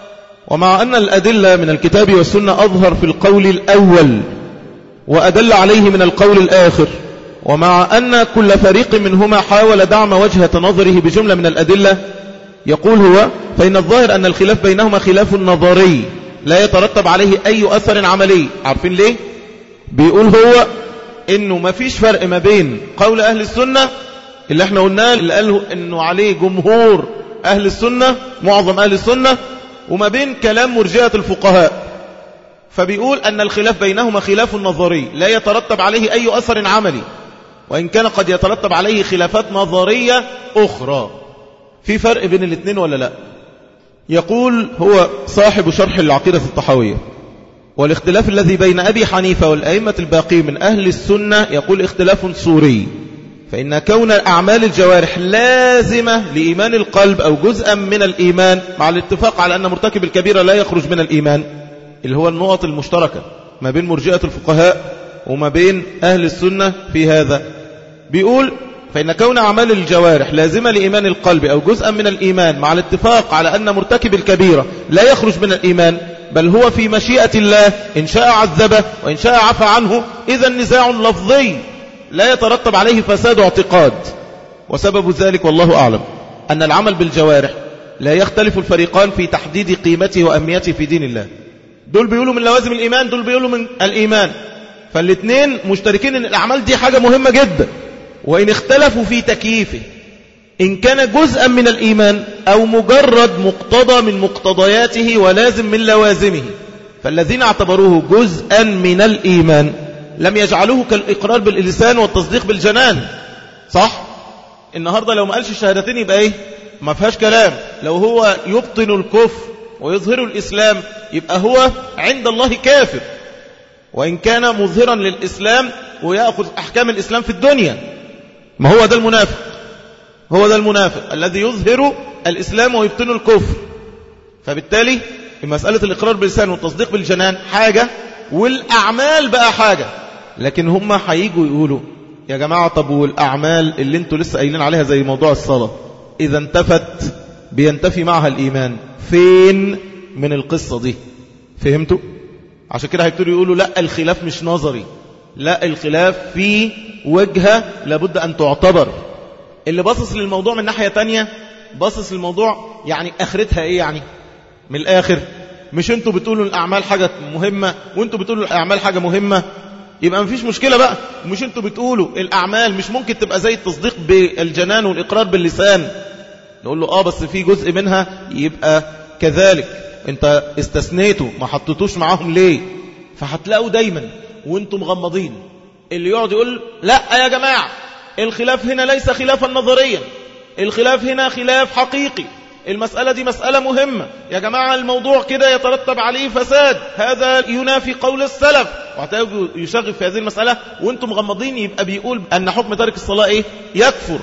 ومع أن الأدلة من الكتاب والسنة أظهر في القول الأول وأدل عليه من القول الآخر، ومع أن كل فريق منهما حاول دعم وجهة نظره بجملة من الأدلة، يقول هو: فإن الظاهر أن الخلاف بينهما خلاف نظري لا يترتب عليه أي أثر عملي. عارفين ليه؟ بيقول هو إنه ما فيش فرق ما بين قول أهل السنة اللي احنا قلناه، اللي قاله إنه عليه جمهور أهل السنة، معظم أهل السنة، وما بين كلام مرجئة الفقهاء. فبيقول أن الخلاف بينهما خلاف نظري لا يترتب عليه أي أثر عملي، وإن كان قد يترتب عليه خلافات نظرية أخرى. في فرق بين الاثنين ولا لا؟ يقول هو صاحب شرح العقيدة الطحاوية: والاختلاف الذي بين أبي حنيفة والأئمة الباقين من أهل السنة يقول اختلاف صوري، فإن كون أعمال الجوارح لازمة لإيمان القلب أو جزءا من الإيمان، مع الاتفاق على أن مرتكب الكبيرة لا يخرج من الإيمان، اللي هو النقط المشتركة ما بين مرجئة الفقهاء وما بين أهل السنة في هذا. بيقول: فإن كون أعمال الجوارح لازمة لإيمان القلب أو جزءا من الإيمان، مع الاتفاق على أن مرتكب الكبيرة لا يخرج من الإيمان، بل هو في مشيئة الله، إن شاء عذبه وإن شاء عفى عنه، إذا نزاع لفظي لا يترتب عليه فساد اعتقاد. وسبب ذلك والله أعلم أن العمل بالجوارح لا يختلف الفريقان في تحديد قيمته وأهميته في دين الله. دول بيقولوا من لوازم الإيمان، دول بيقولوا من الإيمان، فالاثنين مشتركين أن الأعمال دي حاجة مهمة جدا. وإن اختلفوا في تكييفه، إن كان جزءا من الإيمان أو مجرد مقتضى من مقتضياته ولازم من لوازمه، فالذين اعتبروه جزءا من الإيمان لم يجعلوه كالإقرار باللسان والتصديق بالجنان. صح؟ النهاردة لو ما قالش الشهادتين يبقى إيه؟ ما فيهاش كلام. لو هو يبطن الكفر ويظهر الإسلام يبقى هو عند الله كافر. وإن كان مظهرا للإسلام ويأخذ أحكام الإسلام في الدنيا. ما هو ده المنافق، هو ده المنافق الذي يظهر الإسلام ويبطن الكفر. فبالتالي مسألة الإقرار باللسان والتصديق بالجنان حاجة، والأعمال بقى حاجة. لكن هم هيجوا يقولوا يا جماعة طب والأعمال اللي انتوا لسه قايلين عليها زي موضوع الصلاة إذا انتفت بينتفي معها الإيمان، فين من القصة دي؟ فهمتوا؟ عشان كده هيبتدوا يقولوا لا الخلاف مش نظري، لا الخلاف في وجهة لابد أن تعتبر. اللي باصص للموضوع من ناحية تانية باصص للموضوع يعني آخرتها إيه؟ يعني من الآخر مش انتوا بتقولوا الأعمال حاجة مهمة وانتوا بتقولوا الأعمال حاجة مهمة، يبقى مفيش مشكلة بقى. مش انتوا بتقولوا الأعمال مش ممكن تبقى زي التصديق بالجنان والإقرار باللسان، نقول له بس في جزء منها يبقى كذلك، انت استثنيته ما حطيتوش معاهم ليه؟ فهتلاقوا دايما وانتم مغمضين اللي يقعد يقول لا يا جماعة الخلاف هنا ليس خلافا نظريا، الخلاف هنا خلاف حقيقي، المسألة دي مسألة مهمة يا جماعة، الموضوع كده يترتب عليه فساد، هذا ينافي قول السلف، وهتلاقوا يشغل في هذه المسألة وانتم مغمضين. يبقى بيقول أن حكم تارك الصلاة ايه؟ يكفر.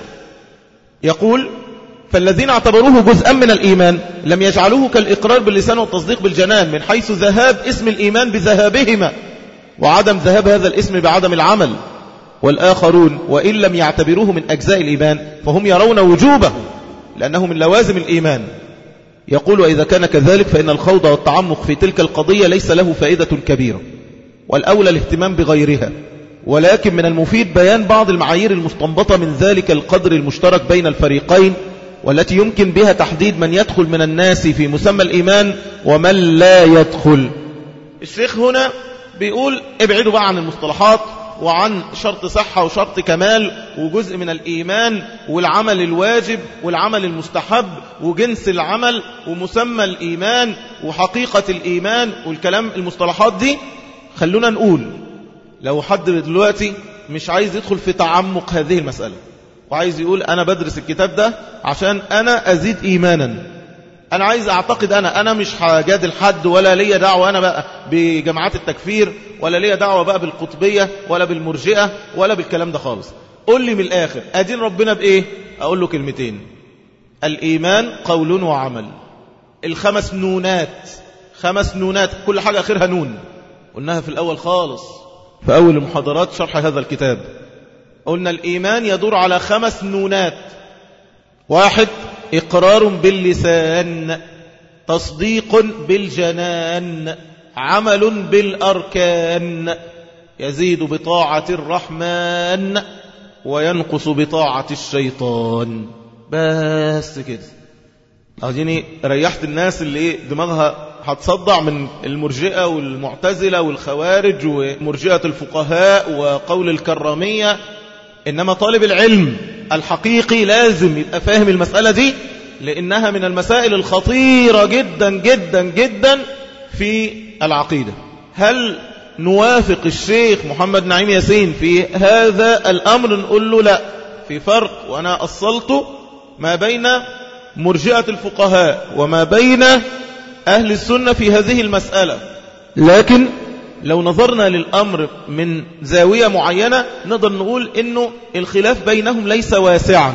يقول فالذين اعتبروه جزءا من الإيمان لم يجعلوه كالإقرار باللسان والتصديق بالجنان، من حيث ذهاب اسم الإيمان بذهابهما وعدم ذهاب هذا الاسم بعدم العمل. والآخرون وإن لم يعتبروه من أجزاء الإيمان فهم يرون وجوبه لأنه من لوازم الإيمان. يقول وإذا كان كذلك فإن الخوض والتعمق في تلك القضية ليس له فائدة كبيرة، والأولى الاهتمام بغيرها. ولكن من المفيد بيان بعض المعايير المستنبطة من ذلك القدر المشترك بين الفريقين، والتي يمكن بها تحديد من يدخل من الناس في مسمى الإيمان ومن لا يدخل. الشيخ هنا بيقول ابعدوا بقى عن المصطلحات وعن شرط صحة وشرط كمال وجزء من الإيمان والعمل الواجب والعمل المستحب وجنس العمل ومسمى الإيمان وحقيقة الإيمان والكلام المصطلحات دي. خلونا نقول لو حد دلوقتي مش عايز يدخل في تعمق هذه المسألة وعايز يقول أنا بدرس الكتاب ده عشان أنا أزيد إيمانا، أنا عايز أعتقد أنا مش هجادل حد ولا ليا دعوة أنا بقى بجماعات التكفير ولا ليا دعوة بقى بالقطبية ولا بالمرجئة ولا بالكلام ده خالص. قول لي من الآخر أدين ربنا بإيه؟ أقول له كلمتين: الإيمان قول وعمل. الخمس نونات، 5 نونات كل حاجة آخرها نون، قلناها في الأول خالص في أول المحاضرات شرح هذا الكتاب. قلنا الإيمان يدور على 5 نونات: 1 إقرار باللسان، تصديق بالجنان، عمل بالأركان، يزيد بطاعة الرحمن وينقص بطاعة الشيطان. بس كده أجيني ريحت الناس اللي دماغها هتصدع من المرجئة والمعتزلة والخوارج ومرجئة الفقهاء وقول الكرامية. إنما طالب العلم الحقيقي لازم يبقى فاهم المسألة دي، لأنها من المسائل الخطيرة جدا جدا جدا في العقيدة. هل نوافق الشيخ محمد نعيم ياسين في هذا الأمر؟ نقول له لا، في فرق، وأنا أصلت ما بين مرجئة الفقهاء وما بين أهل السنة في هذه المسألة. لكن لو نظرنا للأمر من زاوية معينة نقدر نقول إنه الخلاف بينهم ليس واسعا،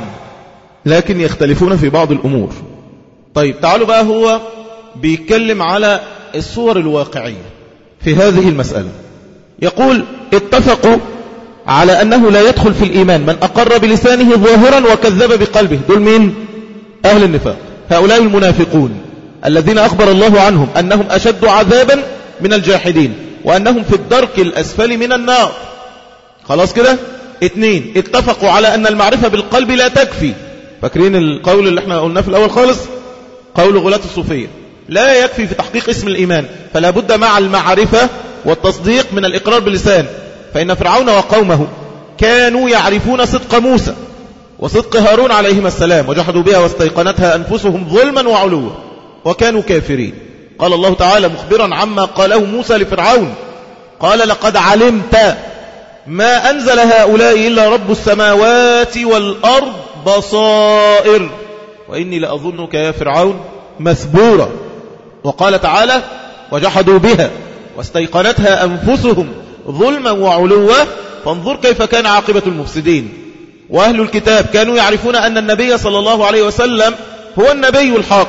لكن يختلفون في بعض الأمور. طيب تعالوا بقى، هو بيتكلم على الصور الواقعية في هذه المسألة. يقول اتفقوا على أنه لا يدخل في الإيمان من أقر بلسانه ظاهرا وكذب بقلبه. دول مين؟ أهل النفاق، هؤلاء المنافقون الذين أخبر الله عنهم أنهم أشد عذابا من الجاحدين وأنهم في الدرك الأسفل من النار. خلاص كده. 2 اتفقوا على أن المعرفة بالقلب لا تكفي. فاكرين القول اللي احنا قلناه في الأول خالص، قول غلاة الصوفية، لا يكفي في تحقيق اسم الإيمان، فلا بد مع المعرفة والتصديق من الإقرار باللسان. فإن فرعون وقومه كانوا يعرفون صدق موسى وصدق هارون عليهما السلام وجحدوا بها واستيقنتها أنفسهم ظلما وعلوا وكانوا كافرين. قال الله تعالى مخبرا عما قاله موسى لفرعون: قال لقد علمت ما أنزل هؤلاء إلا رب السماوات والأرض بصائر وإني لأظنك يا فرعون مثبورا. وقال تعالى: وجحدوا بها واستيقنتها أنفسهم ظلما وعلوا فانظر كيف كان عاقبة المفسدين. وأهل الكتاب كانوا يعرفون أن النبي صلى الله عليه وسلم هو النبي الحق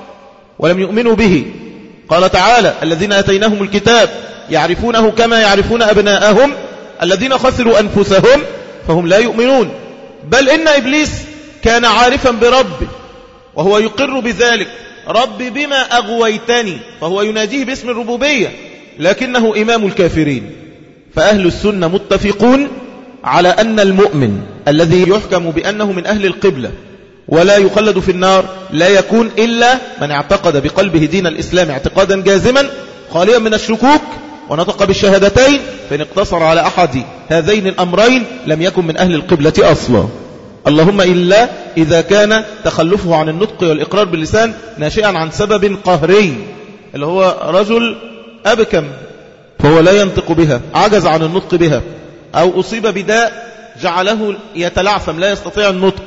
ولم يؤمنوا به. قال تعالى الذين أتيناهم الكتاب يعرفونه كما يعرفون أبناءهم الذين خسروا أنفسهم فهم لا يؤمنون. بل إن إبليس كان عارفا بربه وهو يقر بذلك، رب بما أغويتني، فهو يناديه باسم الربوبية، لكنه إمام الكافرين. فأهل السنة متفقون على أن المؤمن الذي يحكم بأنه من أهل القبلة ولا يخلد في النار لا يكون إلا من اعتقد بقلبه دين الإسلام اعتقادا جازما خاليا من الشكوك ونطق بالشهادتين، فإن اقتصر على أحد هذين الأمرين لم يكن من أهل القبلة أصلا. اللهم إلا إذا كان تخلفه عن النطق والإقرار باللسان ناشئا عن سبب قهري، اللي هو رجل أبكم فهو لا ينطق بها، عجز عن النطق بها، أو أصيب بداء جعله يتلعثم لا يستطيع النطق.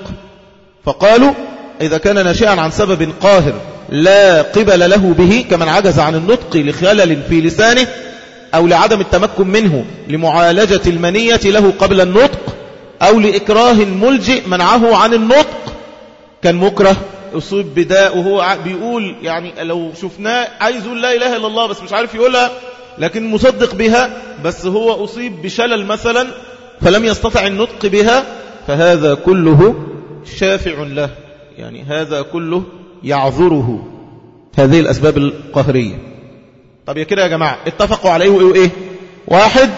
فقالوا إذا كان ناشئا عن سبب قاهر لا قبل له به كمن عجز عن النطق لخلل في لسانه أو لعدم التمكن منه لمعالجة المنية له قبل النطق أو لإكراه ملجئ منعه عن النطق، كان مكره أصيب بداء وهو بيقول يعني لو شفناه عايز يقول لا إله إلا الله بس مش عارف يقولها لكن مصدق بها، بس هو أصيب بشلل مثلا فلم يستطع النطق بها، فهذا كله شافع له، يعني هذا كله يعذره هذه الأسباب القهرية. طب يا كده يا جماعة اتفقوا عليه إيه؟ واحد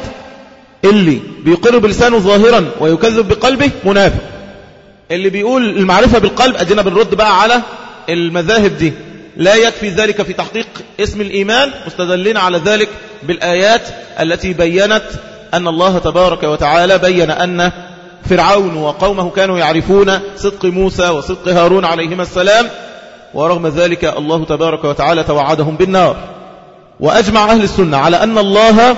اللي بيقر بلسانه ظاهرا ويكذب بقلبه منافق، اللي بيقول المعرفة بالقلب أدينا بنرد بقى على المذاهب دي لا يكفي ذلك في تحقيق اسم الإيمان، مستدلين على ذلك بالآيات التي بيّنت أن الله تبارك وتعالى بيّن أن فرعون وقومه كانوا يعرفون صدق موسى وصدق هارون عليهما السلام، ورغم ذلك الله تبارك وتعالى توعدهم بالنار. وأجمع أهل السنة على أن الله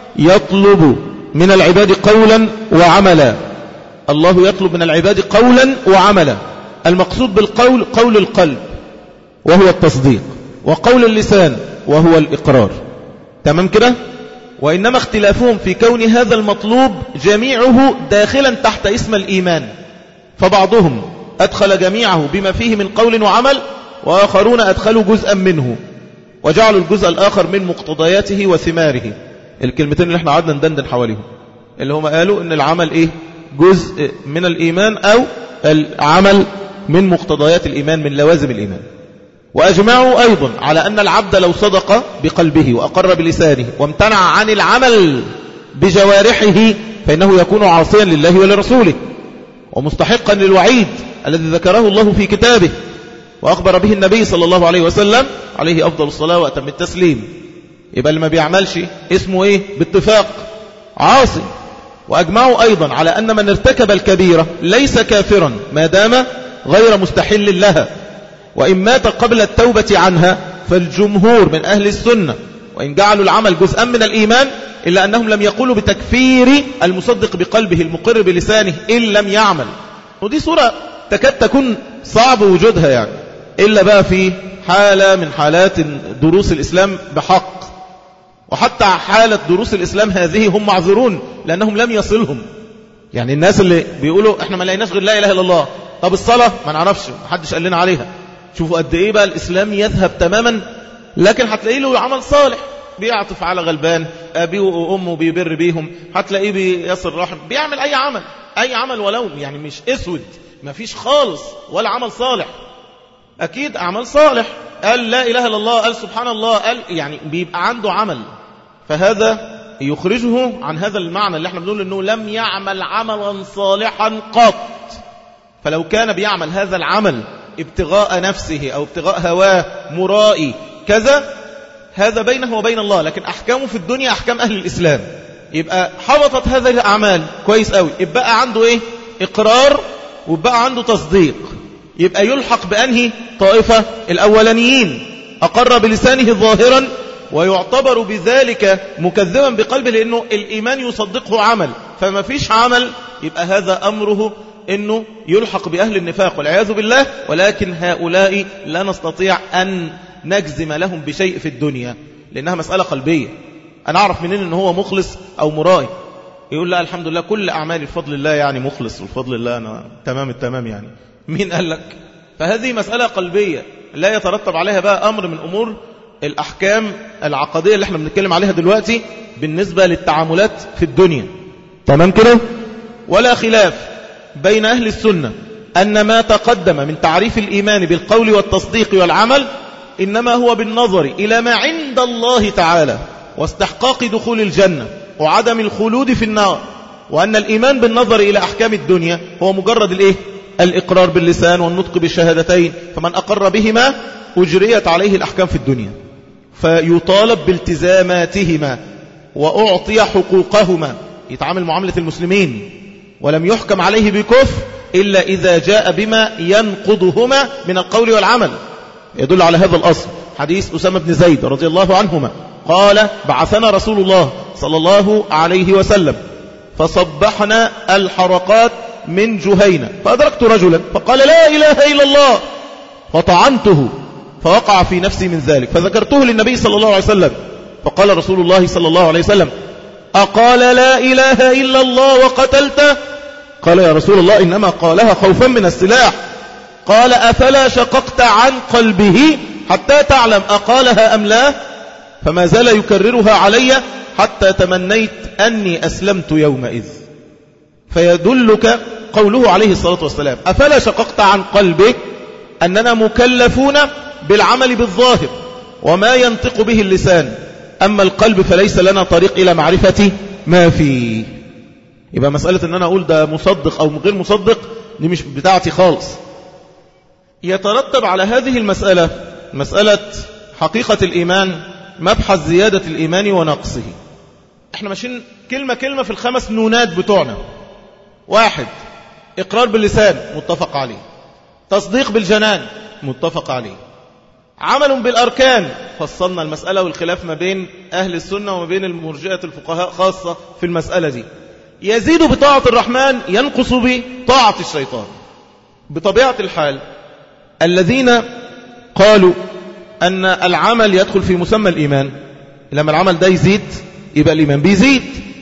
يطلب من العباد قولا وعملا، الله يطلب من العباد قولا وعملا. المقصود بالقول قول القلب وهو التصديق، وقول اللسان وهو الإقرار. تمام كده؟ وإنما اختلافهم في كون هذا المطلوب جميعه داخلا تحت اسم الإيمان، فبعضهم أدخل جميعه بما فيه من قول وعمل، وآخرون أدخلوا جزءا منه وجعلوا الجزء الآخر من مقتضياته وثماره. الكلمتين اللي احنا قعدنا ندندن حواليهم اللي هم قالوا ان العمل ايه؟ جزء من الإيمان، أو العمل من مقتضيات الإيمان من لوازم الإيمان. وأجمعوا أيضا على أن العبد لو صدق بقلبه وأقر بلسانه وامتنع عن العمل بجوارحه فإنه يكون عاصيا لله ولرسوله ومستحقا للوعيد الذي ذكره الله في كتابه وأخبر به النبي صلى الله عليه وسلم عليه أفضل الصلاة وأتم التسليم. يبقى اللي ما بيعملش اسمه إيه؟ باتفاق عاصي. وأجمعوا أيضا على أن من ارتكب الكبيرة ليس كافرا ما دام غير مستحل لها، وإن مات قبل التوبة عنها فالجمهور من أهل السنة وإن جعلوا العمل جزءا من الإيمان إلا أنهم لم يقولوا بتكفير المصدق بقلبه المقر بلسانه إن لم يعمل. ودي صورة تكاد تكون صعب وجودها يعني، إلا بقى في حالة من حالات دروس الإسلام بحق. وحتى حالة دروس الإسلام هذه هم معذورون لأنهم لم يصلهم. يعني الناس اللي بيقولوا احنا ما لقيناش غير لا إله إلا الله، طب الصلاة ما نعرفش محدش قال لنا عليها. شوفوا قد ايه بقى الإسلام يذهب تماما، لكن هتلاقيه له عمل صالح، بيعطف على غلبان، أبيه وأمه بيبر بيهم، هتلاقيه بيصل رحم، بيعمل أي عمل ولو يعني مش أسود، ما فيش خالص ولا عمل صالح. أكيد أعمال صالح، قال لا إله إلا الله، قال سبحان الله، قال يعني بيبقى عنده عمل، فهذا يخرجه عن هذا المعنى اللي احنا بنقول انه لم يعمل عملا صالحا قط. فلو كان بيعمل هذا العمل ابتغاء نفسه أو ابتغاء هواه مرائي كذا، هذا بينه وبين الله، لكن أحكامه في الدنيا أحكام أهل الإسلام، يبقى حبطت هذه الأعمال كويس قوي. يبقى عنده إيه؟ إقرار، ويبقى عنده تصديق. يبقى يلحق بأنهي طائفة؟ الأولانيين، أقر بلسانه ظاهرا ويعتبر بذلك مكذبا بقلبه، لأنه الإيمان يصدقه عمل، فما فيش عمل يبقى هذا أمره إنه يلحق بأهل النفاق والعياذ بالله. ولكن هؤلاء لا نستطيع أن نجزم لهم بشيء في الدنيا لأنها مسألة قلبية. أنا أعرف منين إن هو مخلص أو مرائي؟ يقول لا الحمد لله كل أعمالي بفضل الله يعني مخلص، والفضل الله أنا تمام التمام يعني. مين قال لك؟ فهذه مسألة قلبية لا يترتب عليها بقى أمر من أمور الأحكام العقدية اللي احنا بنتكلم عليها دلوقتي بالنسبة للتعاملات في الدنيا. تمام كده؟ ولا خلاف بين أهل السنة أن ما تقدم من تعريف الإيمان بالقول والتصديق والعمل إنما هو بالنظر إلى ما عند الله تعالى واستحقاق دخول الجنة وعدم الخلود في النار، وأن الإيمان بالنظر إلى أحكام الدنيا هو مجرد الإقرار باللسان والنطق بالشهادتين، فمن أقر بهما أجريت عليه الأحكام في الدنيا فيطالب بالتزاماتهما وأعطي حقوقهما، يتعامل معاملة المسلمين ولم يحكم عليه بكفر إلا إذا جاء بما ينقضهما من القول والعمل. يدل على هذا الأصل حديث أسامة بن زيد رضي الله عنهما قال بعثنا رسول الله صلى الله عليه وسلم فصبحنا الحرقات من جهينة فأدركت رجلا فقال لا إله إلا الله فطعنته فوقع في نفسي من ذلك فذكرته للنبي صلى الله عليه وسلم فقال رسول الله صلى الله عليه وسلم أقال لا إله إلا الله وقتلته؟ قال يا رسول الله إنما قالها خوفا من السلاح. قال أفلا شققت عن قلبه حتى تعلم أقالها أم لا؟ فما زال يكررها علي حتى تمنيت أني أسلمت يومئذ. فيدلك قوله عليه الصلاة والسلام أفلا شققت عن قلبك أننا مكلفون بالعمل بالظاهر وما ينطق به اللسان، أما القلب فليس لنا طريق إلى معرفة ما فيه. يبقى مسألة أن أنا أقول ده مصدق أو غير مصدق دي مش بتاعتي خالص. يترتب على هذه المسألة مسألة حقيقة الإيمان مبحث زيادة الإيمان ونقصه. احنا ماشيين كلمة كلمة في الخمس نونات بتوعنا. 1 إقرار باللسان متفق عليه، تصديق بالجنان متفق عليه، عمل بالأركان فصلنا المسألة والخلاف ما بين أهل السنة وما بين المرجئة الفقهاء خاصة في المسألة دي. يزيد بطاعة الرحمن ينقص بطاعة الشيطان. بطبيعة الحال الذين قالوا أن العمل يدخل في مسمى الإيمان، لما العمل ده يزيد يبقى الإيمان بيزيد،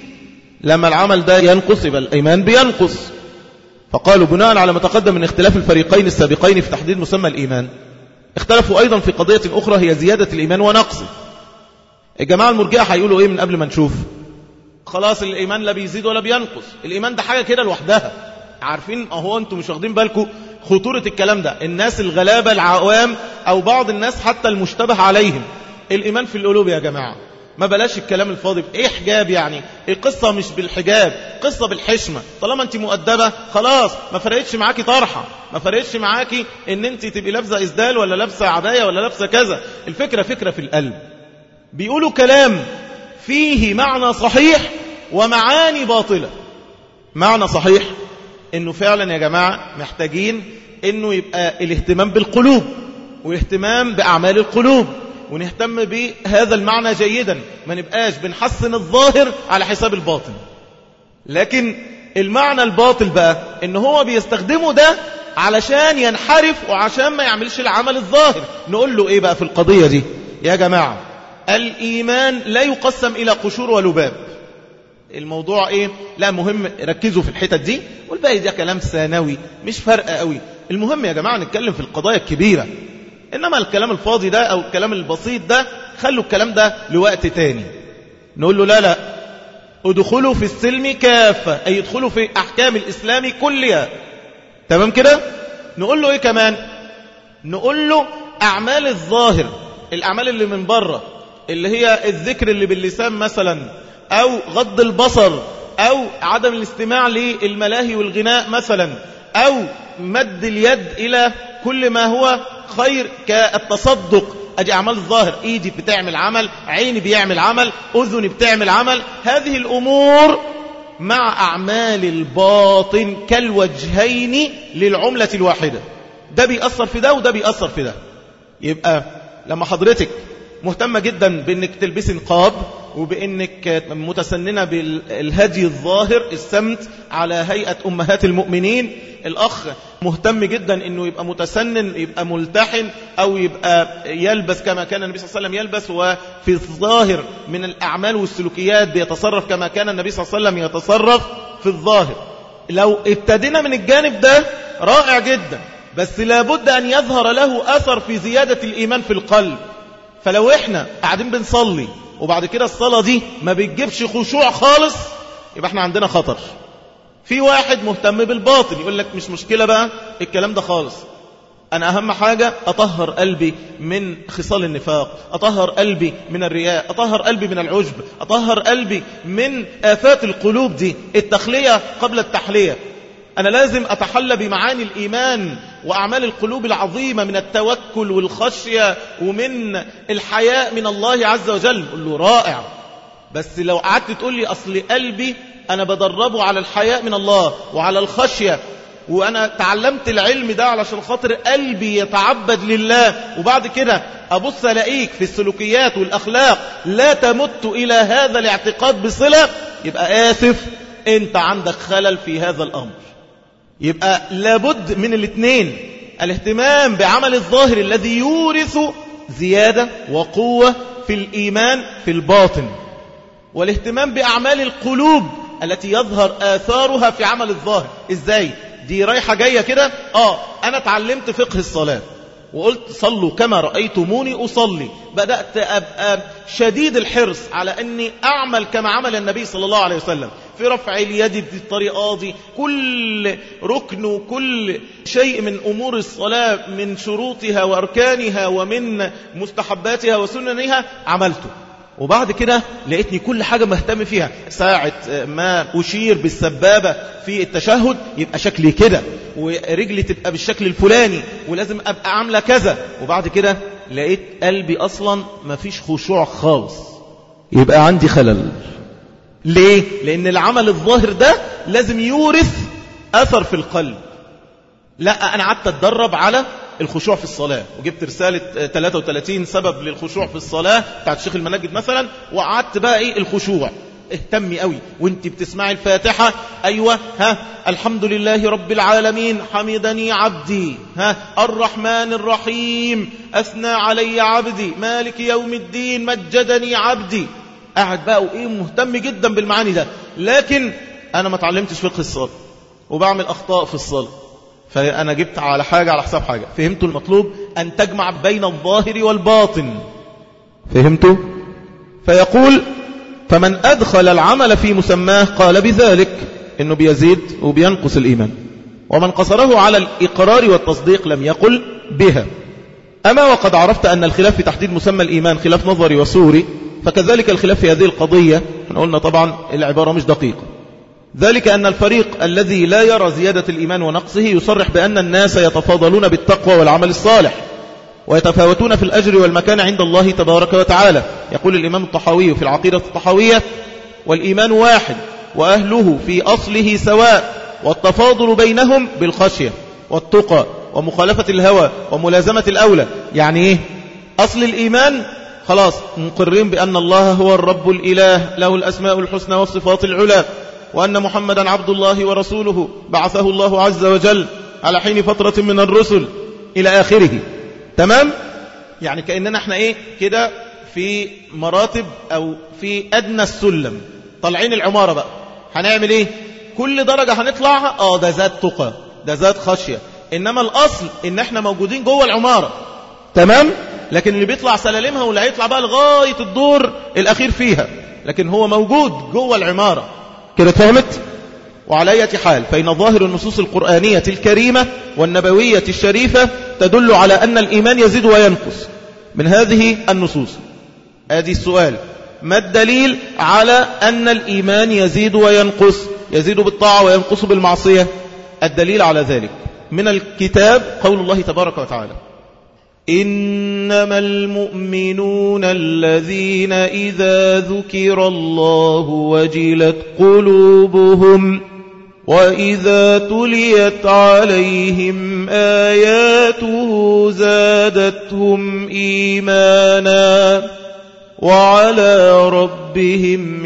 لما العمل ده ينقص يبقى الإيمان بينقص. فقالوا بناء على ما تقدم من اختلاف الفريقين السابقين في تحديد مسمى الإيمان اختلفوا أيضا في قضية أخرى هي زيادة الإيمان ونقصه. الجماعة المرجئة هيقولوا إيه من قبل ما نشوف؟ خلاص الإيمان لا بيزيد ولا بينقص، الإيمان ده حاجة كده لوحدها. عارفين أهو أنتم مش واخدين بالكم خطورة الكلام ده. الناس الغلابة العوام أو بعض الناس حتى المشتبه عليهم الإيمان في القلوب يا جماعة، ما بلاش الكلام الفاضي. إيه حجاب يعني؟ القصة مش بالحجاب، قصة بالحشمة. طالما أنت مؤدبة خلاص ما فرقتش معاكي طرحة، ما فرقتش معاكي إن أنت تبقي لابسة إسدال ولا لابسة عباية ولا لابسة كذا. الفكرة فكرة في القلب. بيقولوا كلام فيه معنى صحيح ومعاني باطلة. معنى صحيح إنه فعلا يا جماعة محتاجين إنه يبقى الاهتمام بالقلوب واهتمام بأعمال القلوب، ونهتم بهذا المعنى جيدا، ما نبقاش بنحسن الظاهر على حساب الباطن. لكن المعنى الباطل بقى إن هو بيستخدمه ده علشان ينحرف وعشان ما يعملش العمل الظاهر. نقول له إيه بقى في القضية دي يا جماعة؟ الإيمان لا يقسم إلى قشور ولباب. الموضوع إيه؟ لا مهم ركزوا في الحتة دي والباقي ده كلام ثانوي مش فرق قوي. المهم يا جماعة نتكلم في القضايا الكبيرة، إنما الكلام الفاضي ده أو الكلام البسيط ده خلوا الكلام ده لوقت تاني. نقول له لا ادخلوا في السلم كافة، أي ادخلوا في أحكام الإسلام كلها. تمام كده؟ نقول له إيه كمان؟ نقول له أعمال الظاهر، الأعمال اللي من بره اللي هي الذكر اللي باللسان مثلا، أو غض البصر، أو عدم الاستماع للملاهي والغناء مثلا، أو مد اليد إلى كل ما هو خير كالتصدق. أدي أعمال الظاهر، إيدي بتعمل عمل، عيني بيعمل عمل، أذني بتعمل عمل. هذه الأمور مع أعمال الباطن كالوجهين للعملة الواحدة، ده بيأثر في ده وده بيأثر في ده. يبقى لما حضرتك مهتمة جدا بأنك تلبسي نقاب وبأنك متسننة بالهدي الظاهر السمت على هيئة أمهات المؤمنين، الأخ مهتم جدا انه يبقى متسنن، يبقى ملتحن، او يبقى يلبس كما كان النبي صلى الله عليه وسلم يلبس، وفي الظاهر من الاعمال والسلوكيات بيتصرف كما كان النبي صلى الله عليه وسلم يتصرف في الظاهر. لو ابتدينا من الجانب ده رائع جدا، بس لابد ان يظهر له اثر في زيادة الايمان في القلب. فلو احنا قاعدين بنصلي وبعد كده الصلاة دي ما بتجيبش خشوع خالص، يبقى احنا عندنا خطر. في واحد مهتم بالباطن يقول لك مش مشكلة بقى الكلام ده خالص، أنا أهم حاجة أطهر قلبي من خصال النفاق، أطهر قلبي من الرياء، أطهر قلبي من العجب، أطهر قلبي من آفات القلوب دي، التخلية قبل التحلية. أنا لازم أتحلى بمعاني الإيمان وأعمال القلوب العظيمة من التوكل والخشية ومن الحياء من الله عز وجل. قل له رائع، بس لو قعدت تقول لي أصل قلبي أنا بدربه على الحياء من الله وعلى الخشية، وأنا تعلمت العلم ده علشان خاطر قلبي يتعبد لله، وبعد كده أبص ألاقيك في السلوكيات والأخلاق لا تمت إلى هذا الاعتقاد بصلة، يبقى آسف، أنت عندك خلل في هذا الأمر. يبقى لابد من الاثنين، الاهتمام بعمل الظاهر الذي يورث زيادة وقوة في الإيمان في الباطن، والاهتمام بأعمال القلوب التي يظهر آثارها في عمل الظاهر. إزاي؟ دي رايحة جاية كده. أنا تعلمت فقه الصلاة وقلت صلوا كما رأيتموني أصلي، بدأت أبقى شديد الحرص على أني أعمل كما عمل النبي صلى الله عليه وسلم في رفع اليد بالطريقة دي، كل ركن وكل شيء من أمور الصلاة من شروطها وأركانها ومن مستحباتها وسننها عملته. وبعد كده لقيتني كل حاجة مهتم فيها، ساعة ما أشير بالسبابة في التشهد يبقى شكلي كده، ورجلي تبقى بالشكل الفلاني، ولازم أبقى عاملة كذا. وبعد كده لقيت قلبي أصلا ما فيش خشوع خالص، يبقى عندي خلل. ليه؟ لأن العمل الظاهر ده لازم يورث أثر في القلب. لا، أنا قعدت أتدرب على الخشوع في الصلاة، وجبت رسالة 33 سبب للخشوع في الصلاة بتاعت الشيخ المنجد مثلا، وقعدت بقى الخشوع. اهتمي قوي وانت بتسمعي الفاتحة، أيوة، الحمد لله رب العالمين حمدني عبدي، الرحمن الرحيم أثنى علي عبدي، مالك يوم الدين مجدني عبدي. قاعد بقى مهتم جدا بالمعاني ده، لكن أنا ما تعلمتش فقه الصلاة وبعمل أخطاء في الصلاة، فأنا جبت على حاجة على حساب حاجة. فهمتوا المطلوب؟ أن تجمع بين الظاهر والباطن. فهمتوا؟ فيقول فمن أدخل العمل في مسماه قال بذلك، إنه بيزيد وبينقص الإيمان. ومن قصره على الإقرار والتصديق لم يقل بها. أما وقد عرفت أن الخلاف في تحديد مسمى الإيمان خلاف نظري وصوري، فكذلك الخلاف في هذه القضية. احنا قلنا طبعا العبارة مش دقيقة. ذلك أن الفريق الذي لا يرى زيادة الإيمان ونقصه يصرح بأن الناس يتفاضلون بالتقوى والعمل الصالح، ويتفاوتون في الأجر والمكان عند الله تبارك وتعالى. يقول الإمام الطحاوي في العقيدة الطحاوية: والإيمان واحد وأهله في أصله سواء، والتفاضل بينهم بالخشية والتقى ومخالفة الهوى وملازمة الأولى. يعني إيه؟ أصل الإيمان خلاص مقرين بأن الله هو الرب الإله، له الأسماء الحسنى والصفات العلى، وأن محمدا عبد الله ورسوله بعثه الله عز وجل على حين فترة من الرسل إلى آخره. تمام؟ يعني كأننا احنا كده في مراتب أو في أدنى السلم، طالعين العمارة بقى. هنعمل كل درجة هنطلعها ده ذات تقى، ده ذات خشية، إنما الأصل إن احنا موجودين جوه العمارة. تمام؟ لكن اللي بيطلع سلالمها واللي هيطلع بقى لغاية الدور الأخير فيها، لكن هو موجود جوه العمارة. كده فهمت؟ وعلى أي حال فإن ظاهر النصوص القرآنية الكريمة والنبوية الشريفة تدل على أن الإيمان يزيد وينقص. من هذه النصوص هذه السؤال: ما الدليل على أن الإيمان يزيد وينقص؟ يزيد بالطاعة وينقص بالمعصية. الدليل على ذلك من الكتاب قول الله تبارك وتعالى: إنما المؤمنون الذين إذا ذكر الله وجلت قلوبهم وإذا تليت عليهم آياته زادتهم إيمانا وعلى ربهم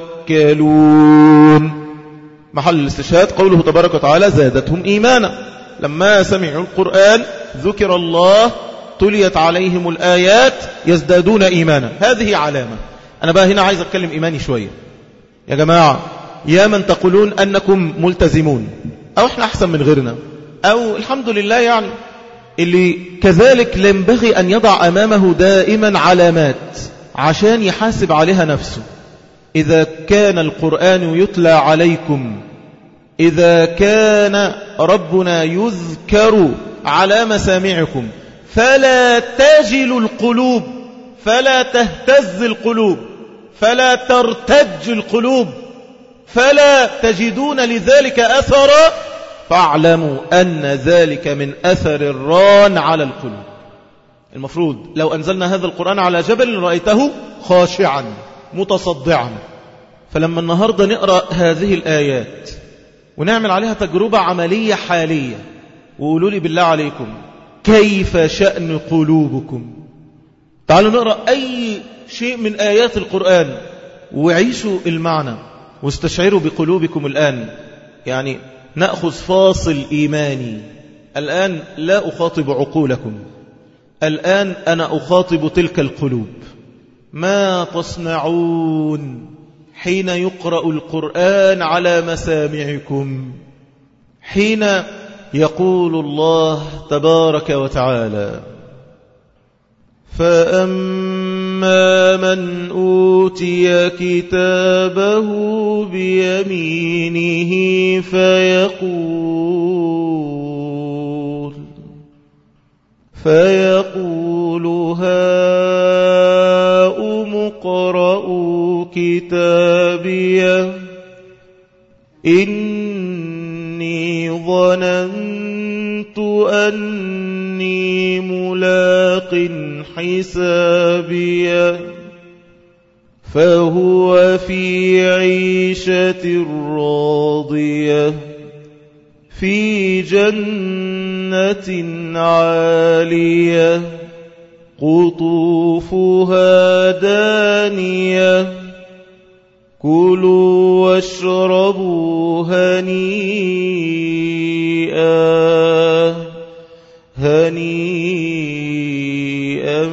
يتوكلون. محل الاستشهاد قوله تبارك وتعالى: زادتهم إيمانا. لما سمعوا القرآن ذكر الله تليت عليهم الآيات يزدادون إيمانا. هذه علامة. أنا بقى هنا عايز أتكلم إيماني شوية يا جماعة. يا من تقولون أنكم ملتزمون أو إحنا أحسن من غيرنا أو الحمد لله، يعني اللي كذلك ينبغي أن يضع أمامه دائما علامات عشان يحاسب عليها نفسه. إذا كان القرآن يتلى عليكم، إذا كان ربنا يذكر على مسامعكم، فلا تجل القلوب، فلا تهتز القلوب، فلا ترتج القلوب، فلا تجدون لذلك أثرا، فاعلموا أن ذلك من أثر الران على القلوب. المفروض لو أنزلنا هذا القرآن على جبل رأيته خاشعا متصدعا. فلما النهاردة نقرأ هذه الآيات ونعمل عليها تجربة عملية حالية، وقولوا لي بالله عليكم كيف شأن قلوبكم؟ تعالوا نقرأ أي شيء من آيات القرآن وعيشوا المعنى واستشعروا بقلوبكم الآن. يعني نأخذ فاصل إيماني الآن. لا أخاطب عقولكم الآن، أنا أخاطب تلك القلوب. ما تصنعون حين يقرأ القرآن على مسامعكم، حين يقول الله تبارك وتعالى: فأما من أوتي كتابه بيمينه فيقول هاؤم اقرءوا كتابيه إني ظننت أني ملاق حسابيه فهو في عيشة راضية في جنة عالية قطوفها دانية كلوا واشربوا هنيئا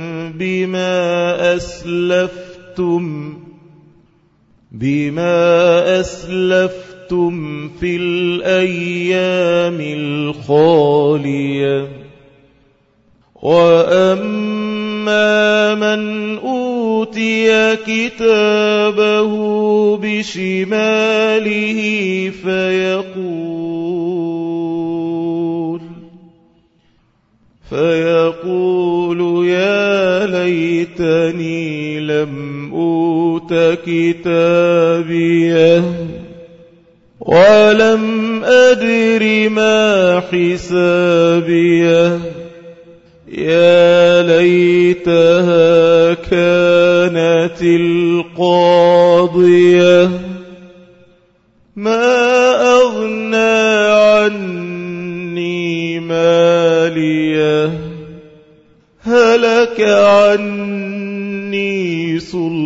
بما أسلفتم في الأيام الخالية. وأما من أوتي كتابه بشماله فيقول يا ليتني لم أوت كتابيه ولم أدر ما حسابيه يا ليتها كانت القاضية ما أغنى عني ماليه هلك عني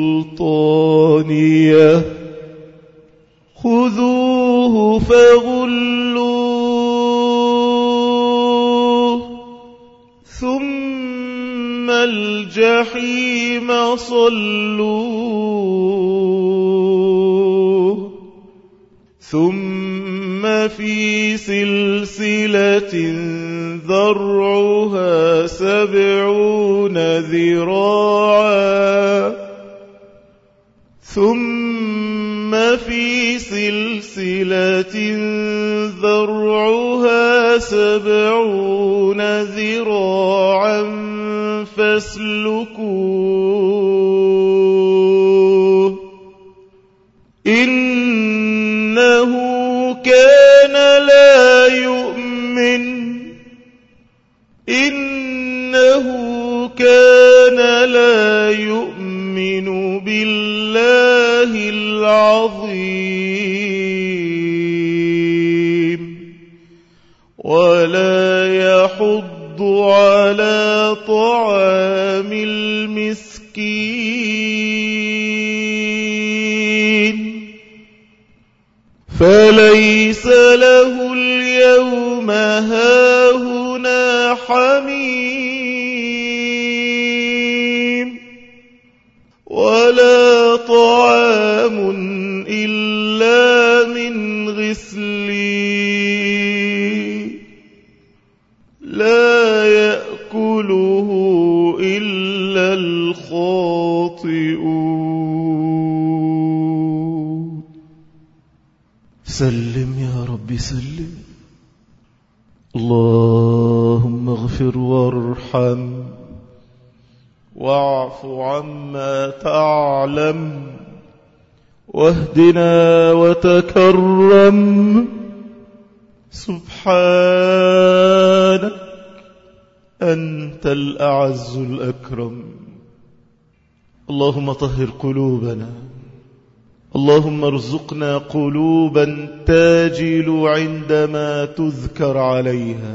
سلطانيه خذوه فغلوه ثم الجحيم صلوه ثم في سلسلة ذرعها 70 ذراعا ثم في سلسلة ذرعها 70 ذراعا فاسلكوه إنه كان لا يؤمن بالله العظيم ولا يحض على طعام المسكين فليس له اليوم سلم يا رب سلم. اللهم اغفر وارحم واعف عما تعلم واهدنا وتكرم. سبحانك أنت الأعز الأكرم. اللهم طهر قلوبنا، اللهم ارزقنا قلوبا تاجل عندما تذكر عليها،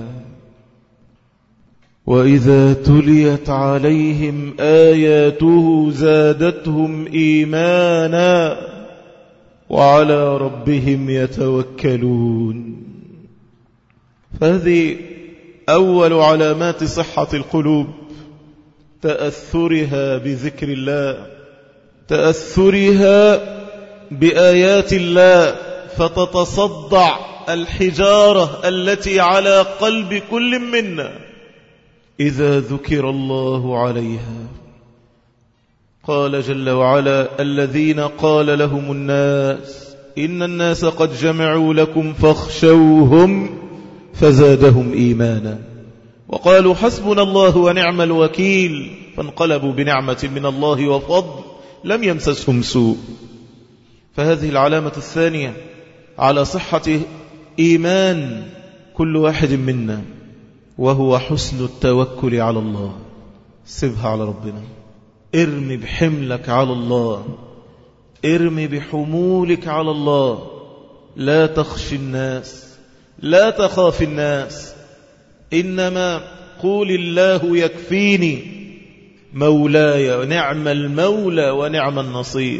وإذا تليت عليهم آياته زادتهم إيمانا وعلى ربهم يتوكلون. فهذه أول علامات صحة القلوب، تأثرها بذكر الله، تأثرها بآيات الله، فتتصدع الحجارة التي على قلب كل منا إذا ذكر الله عليها. قال جل وعلا: الذين قال لهم الناس إن الناس قد جمعوا لكم فاخشوهم فزادهم إيمانا وقالوا حسبنا الله ونعم الوكيل فانقلبوا بنعمة من الله وفضل لم يمسسهم سوء. فهذه العلامة الثانية على صحة إيمان كل واحد منا، وهو حسن التوكل على الله. سيبها على ربنا، ارمي بحملك على الله، ارمي بحمولك على الله. لا تخشي الناس، لا تخاف الناس، إنما قول الله يكفيني مولاي ونعم المولى ونعم النصير.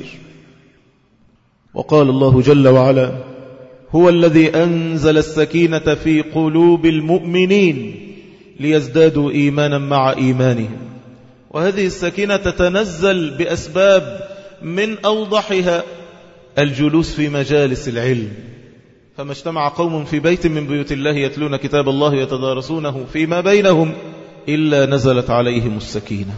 وقال الله جل وعلا: هو الذي أنزل السكينة في قلوب المؤمنين ليزدادوا إيمانا مع إيمانهم. وهذه السكينة تتنزل بأسباب من أوضحها الجلوس في مجالس العلم. فما اجتمع قوم في بيت من بيوت الله يتلون كتاب الله يتدارسونه فيما بينهم إلا نزلت عليهم السكينة.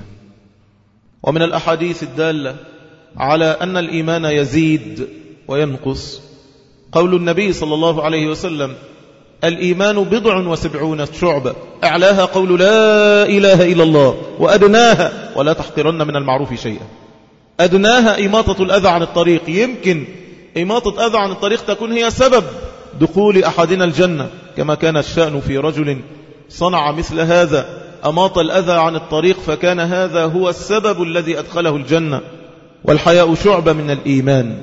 ومن الأحاديث الدالة على أن الإيمان يزيد وينقص قول النبي صلى الله عليه وسلم: الإيمان 70 شعبة، أعلاها قول لا إله إلا الله، وأدناها ولا تحقرن من المعروف شيئا. أدناها إماطة الأذى عن الطريق. يمكن إماطة أذى عن الطريق تكون هي سبب دخول أحدنا الجنة، كما كان الشأن في رجل صنع مثل هذا، أماط الأذى عن الطريق فكان هذا هو السبب الذي أدخله الجنة. والحياء شعبة من الإيمان،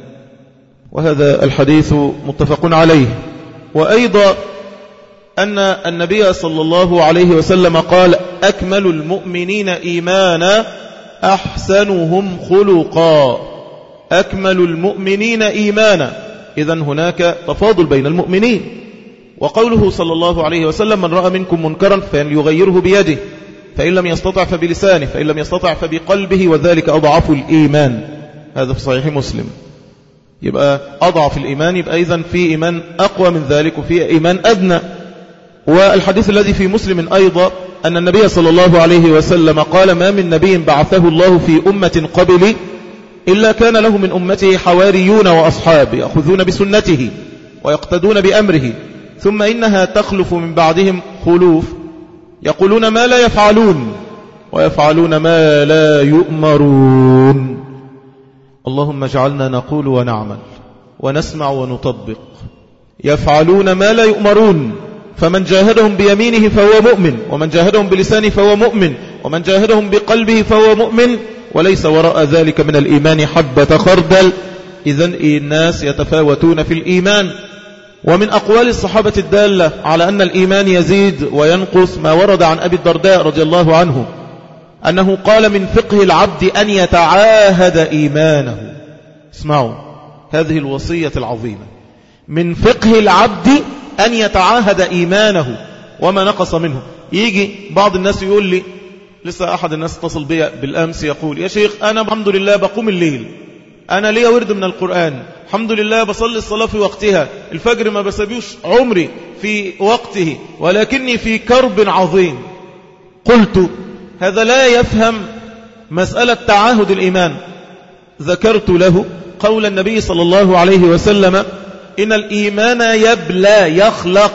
وهذا الحديث متفق عليه. وأيضا أن النبي صلى الله عليه وسلم قال: أكمل المؤمنين إيمانا أحسنهم خلقا. أكمل المؤمنين إيمانا، إذن هناك تفاضل بين المؤمنين. وقوله صلى الله عليه وسلم: من رأى منكم منكرا فليغيره بيده، فإن لم يستطع فبلسانه، فإن لم يستطع فبقلبه، وذلك أضعف الإيمان. هذا في صحيح مسلم. يبقى أضعف الإيمان، يبقى إذن في إيمان أقوى من ذلك وفي إيمان أدنى. والحديث الذي في مسلم أيضا أن النبي صلى الله عليه وسلم قال: ما من نبي بعثه الله في أمة قبلي إلا كان له من أمته حواريون وأصحاب يأخذون بسنته ويقتدون بأمره، ثم إنها تخلف من بعدهم خلوف يقولون ما لا يفعلون ويفعلون ما لا يؤمرون. اللهم اجعلنا نقول ونعمل ونسمع ونطبق. يفعلون ما لا يؤمرون، فمن جاهدهم بيمينه فهو مؤمن، ومن جاهدهم بلسانه فهو مؤمن، ومن جاهدهم بقلبه فهو مؤمن، وليس وراء ذلك من الإيمان حبة خردل. إذن الناس يتفاوتون في الإيمان. ومن أقوال الصحابة الدالة على أن الإيمان يزيد وينقص ما ورد عن أبي الدرداء رضي الله عنه أنه قال: من فقه العبد أن يتعاهد إيمانه. اسمعوا هذه الوصية العظيمة: من فقه العبد أن يتعاهد إيمانه وما نقص منه. يجي بعض الناس يقول لي، لسه أحد الناس اتصل بي بالأمس يقول: يا شيخ أنا الحمد لله بقوم الليل، أنا ليا ورد من القرآن، الحمد لله بصلي الصلاة في وقتها، الفجر ما بسبيوش عمري في وقته، ولكني في كرب عظيم. قلت: هذا لا يفهم مسألة تعاهد الإيمان. ذكرت له قول النبي صلى الله عليه وسلم: إن الإيمان يبلى يخلق،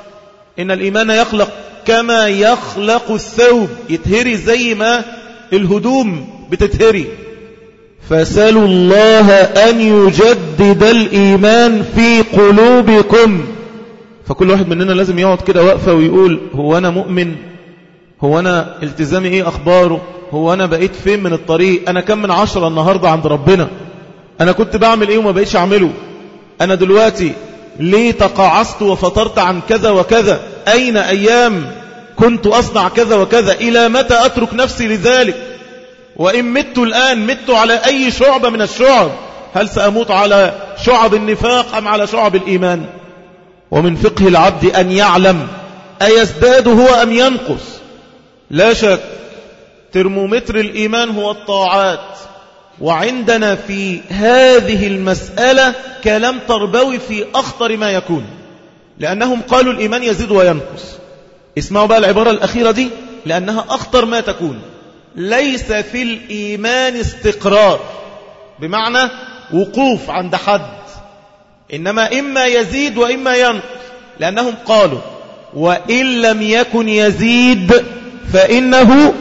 إن الإيمان يخلق كما يخلق الثوب، يتهري زي ما الهدوم بتتهري. فسألوا الله أن يجدد الإيمان في قلوبكم. فكل واحد مننا لازم يقعد كده وقفة ويقول هو أنا مؤمن؟ هو أنا التزامي إيه أخباره؟ هو أنا بقيت فين من الطريق؟ أنا كم من 10 النهاردة عند ربنا؟ أنا كنت بعمل إيه وما بقيتش أعمله؟ أنا دلوقتي ليه تقاعست وفطرت عن كذا وكذا؟ أين أيام كنت أصنع كذا وكذا؟ إلى متى أترك نفسي لذلك؟ وإن مت الآن مت على أي شعبة من الشعب؟ هل سأموت على شعب النفاق أم على شعب الإيمان؟ ومن فقه العبد أن يعلم أيزداد هو أم ينقص. لا شك ترمومتر الإيمان هو الطاعات، وعندنا في هذه المسألة كلام تربوي في أخطر ما يكون، لأنهم قالوا الإيمان يزيد وينقص. اسمعوا بقى العبارة الأخيرة دي لأنها أخطر ما تكون. ليس في الإيمان استقرار بمعنى وقوف عند حد، إنما إما يزيد وإما ينقص، لأنهم قالوا وإن لم يكن يزيد فإنه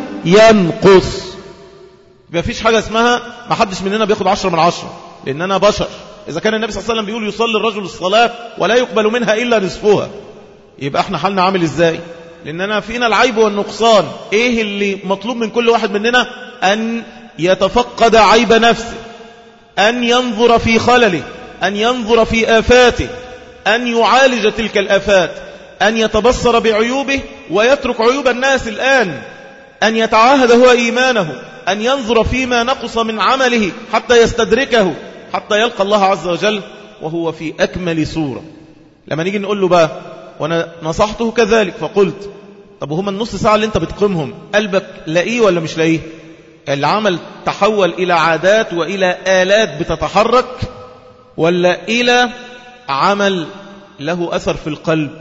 ينقص. ما فيش حاجة اسمها ما حدش مننا بياخد 10 من 10، لأننا بشر. إذا كان النبي صلى الله عليه وسلم بيقول يصلي الرجل الصلاة ولا يقبل منها إلا نصفها، يبقى احنا حالنا عامل إزاي؟ لأننا فينا العيب والنقصان. إيه اللي مطلوب من كل واحد مننا؟ أن يتفقد عيب نفسه، أن ينظر في خلله، أن ينظر في آفاته، أن يعالج تلك الآفات، أن يتبصر بعيوبه ويترك عيوب الناس الآن، أن يتعاهد هو إيمانه، أن ينظر فيما نقص من عمله حتى يستدركه، حتى يلقى الله عز وجل وهو في أكمل صورة. لما نيجي نقول له بقى، وأنا نصحته كذلك فقلت طب هما النص ساعة اللي انت بتقيمهم قلبك لاقيه ولا مش لاقيه؟ العمل تحول إلى عادات وإلى آلات بتتحرك، ولا إلى عمل له أثر في القلب؟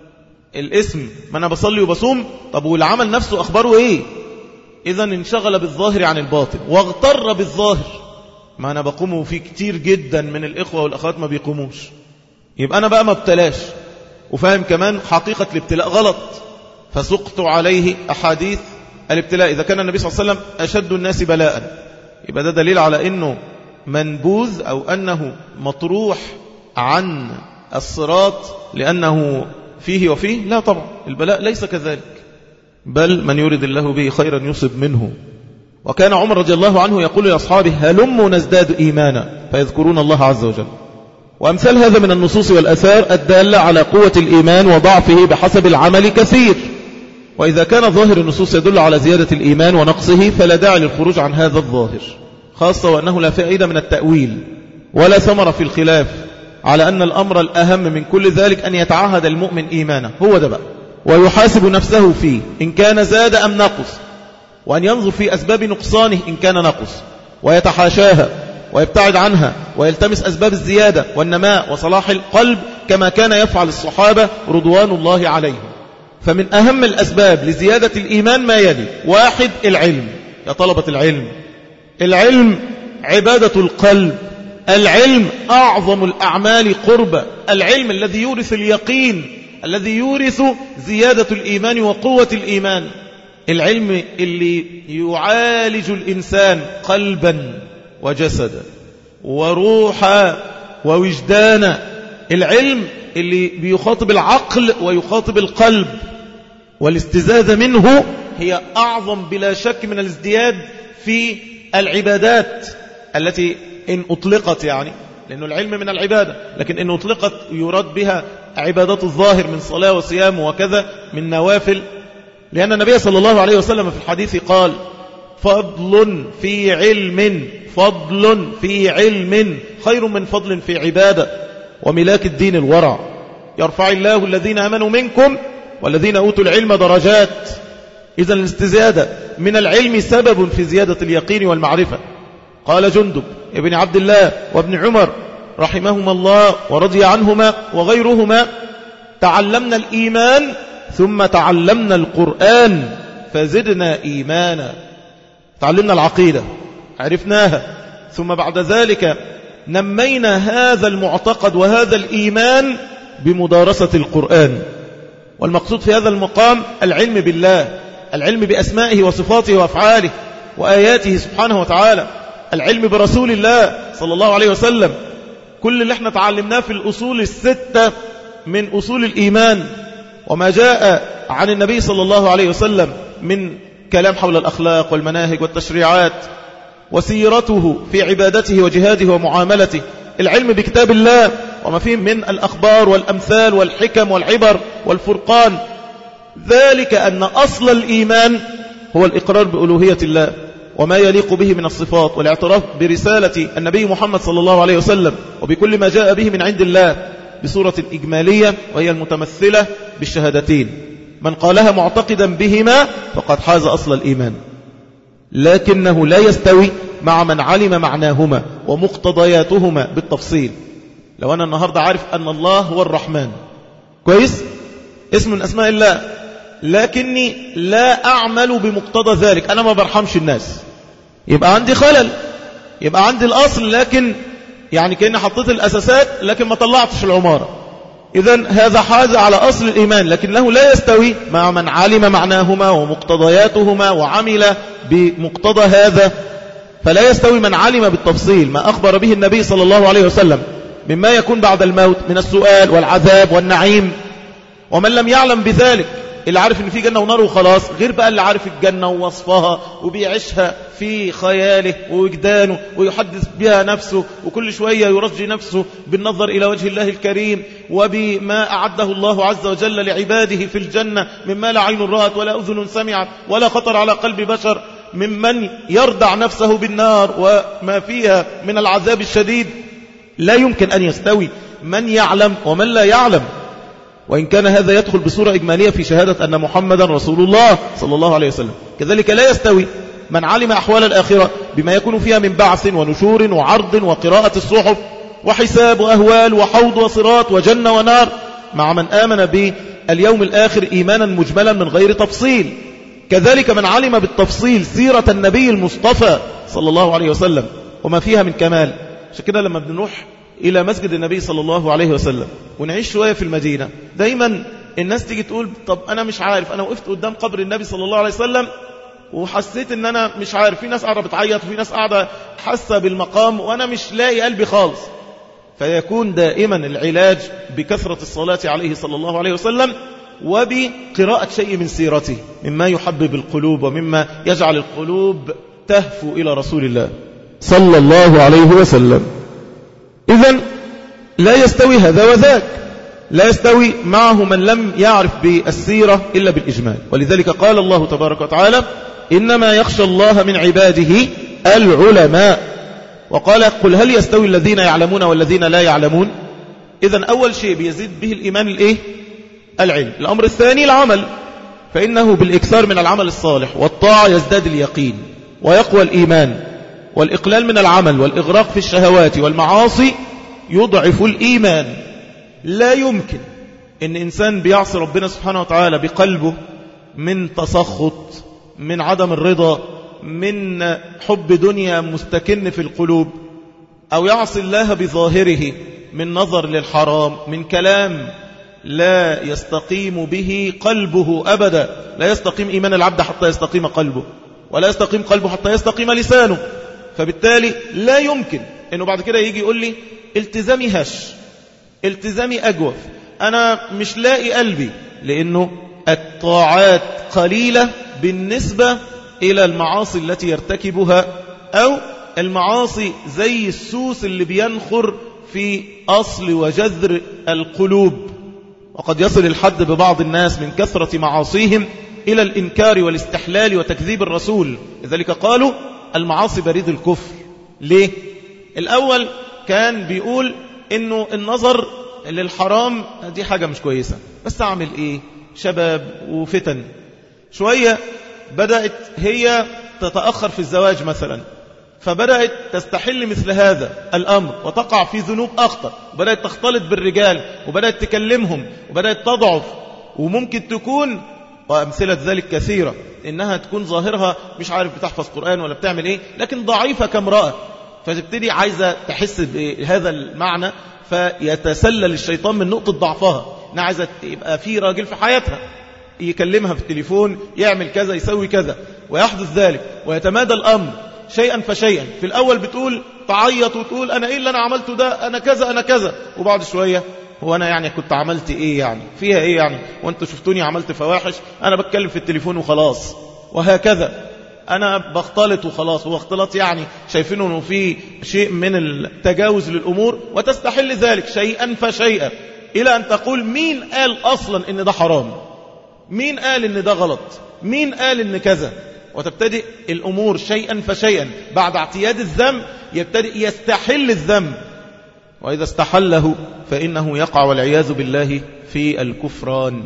الاسم ما أنا بصلي وبصوم، طب والعمل نفسه أخباره إيه؟ إذن انشغل بالظاهر عن الباطن واغتر بالظاهر. ما أنا بقومه فيه كتير جدا من الإخوة والأخوات ما بيقوموش. يبقى أنا بقى ما ابتلاش وفاهم كمان حقيقة الابتلاء غلط، فسقط عليه أحاديث الابتلاء. إذا كان النبي صلى الله عليه وسلم أشد الناس بلاء، يبقى ده دليل على أنه منبوذ أو أنه مطروح عن الصراط لأنه فيه وفيه. لا طبعا، البلاء ليس كذلك، بل من يريد الله به خيرا يصب منه. وكان عمر رضي الله عنه يقول لأصحابه هلموا نزداد إيمانا، فيذكرون الله عز وجل. وأمثال هذا من النصوص والأثار الدالة على قوة الإيمان وضعفه بحسب العمل كثير. وإذا كان ظاهر النصوص يدل على زيادة الإيمان ونقصه فلا داعي للخروج عن هذا الظاهر، خاصة وأنه لا فائدة من التأويل ولا ثمرة في الخلاف على أن الأمر الأهم من كل ذلك أن يتعهد المؤمن إيمانه، هو ده بقى، ويحاسب نفسه فيه إن كان زاد أم نقص، وأن ينظر في أسباب نقصانه إن كان نقص ويتحاشاها ويبتعد عنها ويلتمس أسباب الزيادة والنماء وصلاح القلب كما كان يفعل الصحابة رضوان الله عليهم. فمن أهم الأسباب لزيادة الإيمان ما يلي: 1. العلم. يا طلبة العلم، العلم عبادة القلب، العلم أعظم الأعمال قربة، العلم الذي يورث اليقين، الذي يورث زيادة الإيمان وقوة الإيمان، العلم اللي يعالج الإنسان قلبا وجسدا وروحا ووجدانا، العلم اللي بيخاطب العقل ويخاطب القلب. والاستزادة منه هي أعظم بلا شك من الازدياد في العبادات التي إن أطلقت، يعني لأنه العلم من العبادة، لكن إن أطلقت يراد بها عبادات الظاهر من صلاة وصيام وكذا من نوافل، لأن النبي صلى الله عليه وسلم في الحديث قال فضل في علم، فضل في علم خير من فضل في عبادة. وملاك الدين الورع، يرفع الله الذين آمنوا منكم والذين أوتوا العلم درجات. إذن الاستزادة من العلم سبب في زيادة اليقين والمعرفة. قال جندب ابن عبد الله وابن عمر رحمهما الله ورضي عنهما وغيرهما: تعلمنا الإيمان ثم تعلمنا القرآن فزدنا إيمانا. تعلمنا العقيدة عرفناها، ثم بعد ذلك نمينا هذا المعتقد وهذا الإيمان بمدارسة القرآن. والمقصود في هذا المقام العلم بالله، العلم بأسمائه وصفاته وأفعاله وآياته سبحانه وتعالى، العلم برسول الله صلى الله عليه وسلم. كل اللي احنا تعلمناه في الأصول الستة من أصول الإيمان وما جاء عن النبي صلى الله عليه وسلم من كلام حول الأخلاق والمناهج والتشريعات وسيرته في عبادته وجهاده ومعاملته، العلم بكتاب الله وما فيه من الأخبار والأمثال والحكم والعبر والفرقان. ذلك أن أصل الإيمان هو الإقرار بألوهية الله وما يليق به من الصفات والاعتراف برسالة النبي محمد صلى الله عليه وسلم وبكل ما جاء به من عند الله بصورة إجمالية، وهي المتمثلة بالشهادتين. من قالها معتقدا بهما فقد حاز أصل الإيمان، لكنه لا يستوي مع من علم معناهما ومقتضياتهما بالتفصيل. لو أنا النهاردة عارف أن الله هو الرحمن، كويس، اسم من أسماء الله، لكني لا أعمل بمقتضى ذلك، أنا ما برحمش الناس، يبقى عندي خلل، يبقى عندي الأصل لكن يعني كأني حطيت الأساسات لكن ما طلعتش العمارة. إذن هذا حاز على أصل الإيمان، لكنه لا يستوي مع من علم معناهما ومقتضياتهما وعمل بمقتضى هذا. فلا يستوي من علم بالتفصيل ما أخبر به النبي صلى الله عليه وسلم مما يكون بعد الموت من السؤال والعذاب والنعيم، ومن لم يعلم بذلك، اللي عارف ان في جنة ونار وخلاص، غير بقى اللي عارف الجنة ووصفها وبيعيشها في خياله ووجدانه ويحدث بها نفسه، وكل شوية يرجي نفسه بالنظر إلى وجه الله الكريم وبما أعده الله عز وجل لعباده في الجنة مما لا عين رأت ولا أذن سمعت ولا خطر على قلب بشر، ممن يردع نفسه بالنار وما فيها من العذاب الشديد. لا يمكن أن يستوي من يعلم ومن لا يعلم، وإن كان هذا يدخل بصورة إجمالية في شهادة أن محمدا رسول الله صلى الله عليه وسلم. كذلك لا يستوي من علم أحوال الآخرة بما يكون فيها من بعث ونشور وعرض وقراءة الصحف وحساب وأهوال وحوض وصراط وجنة ونار، مع من آمن باليوم الآخر إيمانا مجملا من غير تفصيل. كذلك من علم بالتفصيل سيرة النبي المصطفى صلى الله عليه وسلم وما فيها من كمال. عشان كده لما بنروح إلى مسجد النبي صلى الله عليه وسلم ونعيش شوية في المدينة، دايما الناس تيجي تقول طب أنا مش عارف، أنا وقفت قدام قبر النبي صلى الله عليه وسلم وحسيت أن أنا مش عارف، في ناس قاعدة بتعيط وفي ناس قاعدة حاسة بالمقام وأنا مش لاقي قلبي خالص. فيكون دائما العلاج بكثرة الصلاة عليه صلى الله عليه وسلم وبقراءة شيء من سيرته مما يحبب القلوب ومما يجعل القلوب تهفو إلى رسول الله صلى الله عليه وسلم. إذن لا يستوي هذا وذاك، لا يستوي معه من لم يعرف بالسيرة إلا بالإجمال. ولذلك قال الله تبارك وتعالى إنما يخشى الله من عباده العلماء، وقال قل هل يستوي الذين يعلمون والذين لا يعلمون. إذن أول شيء بيزيد به الإيمان العلم. الأمر الثاني العمل، فإنه بالإكثار من العمل الصالح والطاعة يزداد اليقين ويقوى الإيمان، والإقلال من العمل والإغراق في الشهوات والمعاصي يضعف الإيمان. لا يمكن إن إنسان بيعصي ربنا سبحانه وتعالى بقلبه من تسخط، من عدم الرضا، من حب دنيا مستكن في القلوب، أو يعصي الله بظاهره من نظر للحرام، من كلام لا يستقيم به قلبه أبدا. لا يستقيم إيمان العبد حتى يستقيم قلبه، ولا يستقيم قلبه حتى يستقيم لسانه. فبالتالي لا يمكن أنه بعد كده يجي يقول لي التزامي هش، التزامي أجوف، أنا مش لاقي قلبي، لأنه الطاعات قليلة بالنسبة إلى المعاصي التي يرتكبها، أو المعاصي زي السوس اللي بينخر في أصل وجذر القلوب. وقد يصل الحد ببعض الناس من كثرة معاصيهم إلى الإنكار والاستحلال وتكذيب الرسول. لذلك قالوا المعاصي بريد الكفر. ليه؟ الأول كان بيقول إنه النظر للحرام دي حاجة مش كويسة، بس أعمل إيه؟ شباب وفتن. شوية بدأت هي تتأخر في الزواج مثلا، فبدأت تستحل مثل هذا الأمر وتقع في ذنوب أخطر، وبدأت تختلط بالرجال وبدأت تكلمهم وبدأت تضعف. وممكن تكون، وأمثلة ذلك كثيرة، إنها تكون ظاهرها مش عارف بتحفظ قرآن ولا بتعمل إيه، لكن ضعيفة كامرأة، فتبتدي عايزة تحس بهذا المعنى، فيتسلل الشيطان من نقطة ضعفها، انها عايزة يبقى في راجل في حياتها يكلمها في التليفون، يعمل كذا يسوي كذا، ويحدث ذلك ويتمادى الأمر شيئا فشيئا. في الأول بتقول تعيط وتقول أنا إيه اللي أنا عملته ده، أنا كذا أنا كذا، وبعد شوية هو أنا يعني كنت عملت إيه يعني، فيها إيه يعني، وأنتوا شفتوني عملت فواحش، أنا بتكلم في التليفون وخلاص، وهكذا أنا بختلط وخلاص. هو اختلاط يعني شايفينه أنه في شيء من التجاوز للأمور، وتستحل ذلك شيئا فشيئا إلى أن تقول مين قال أصلا إن ده حرام، مين قال إن ده غلط، مين قال إن كذا، وتبتدئ الأمور شيئا فشيئا. بعد اعتياد الذنب يبتدئ يستحل الذنب، وإذا استحله فإنه يقع والعياذ بالله في الكفران.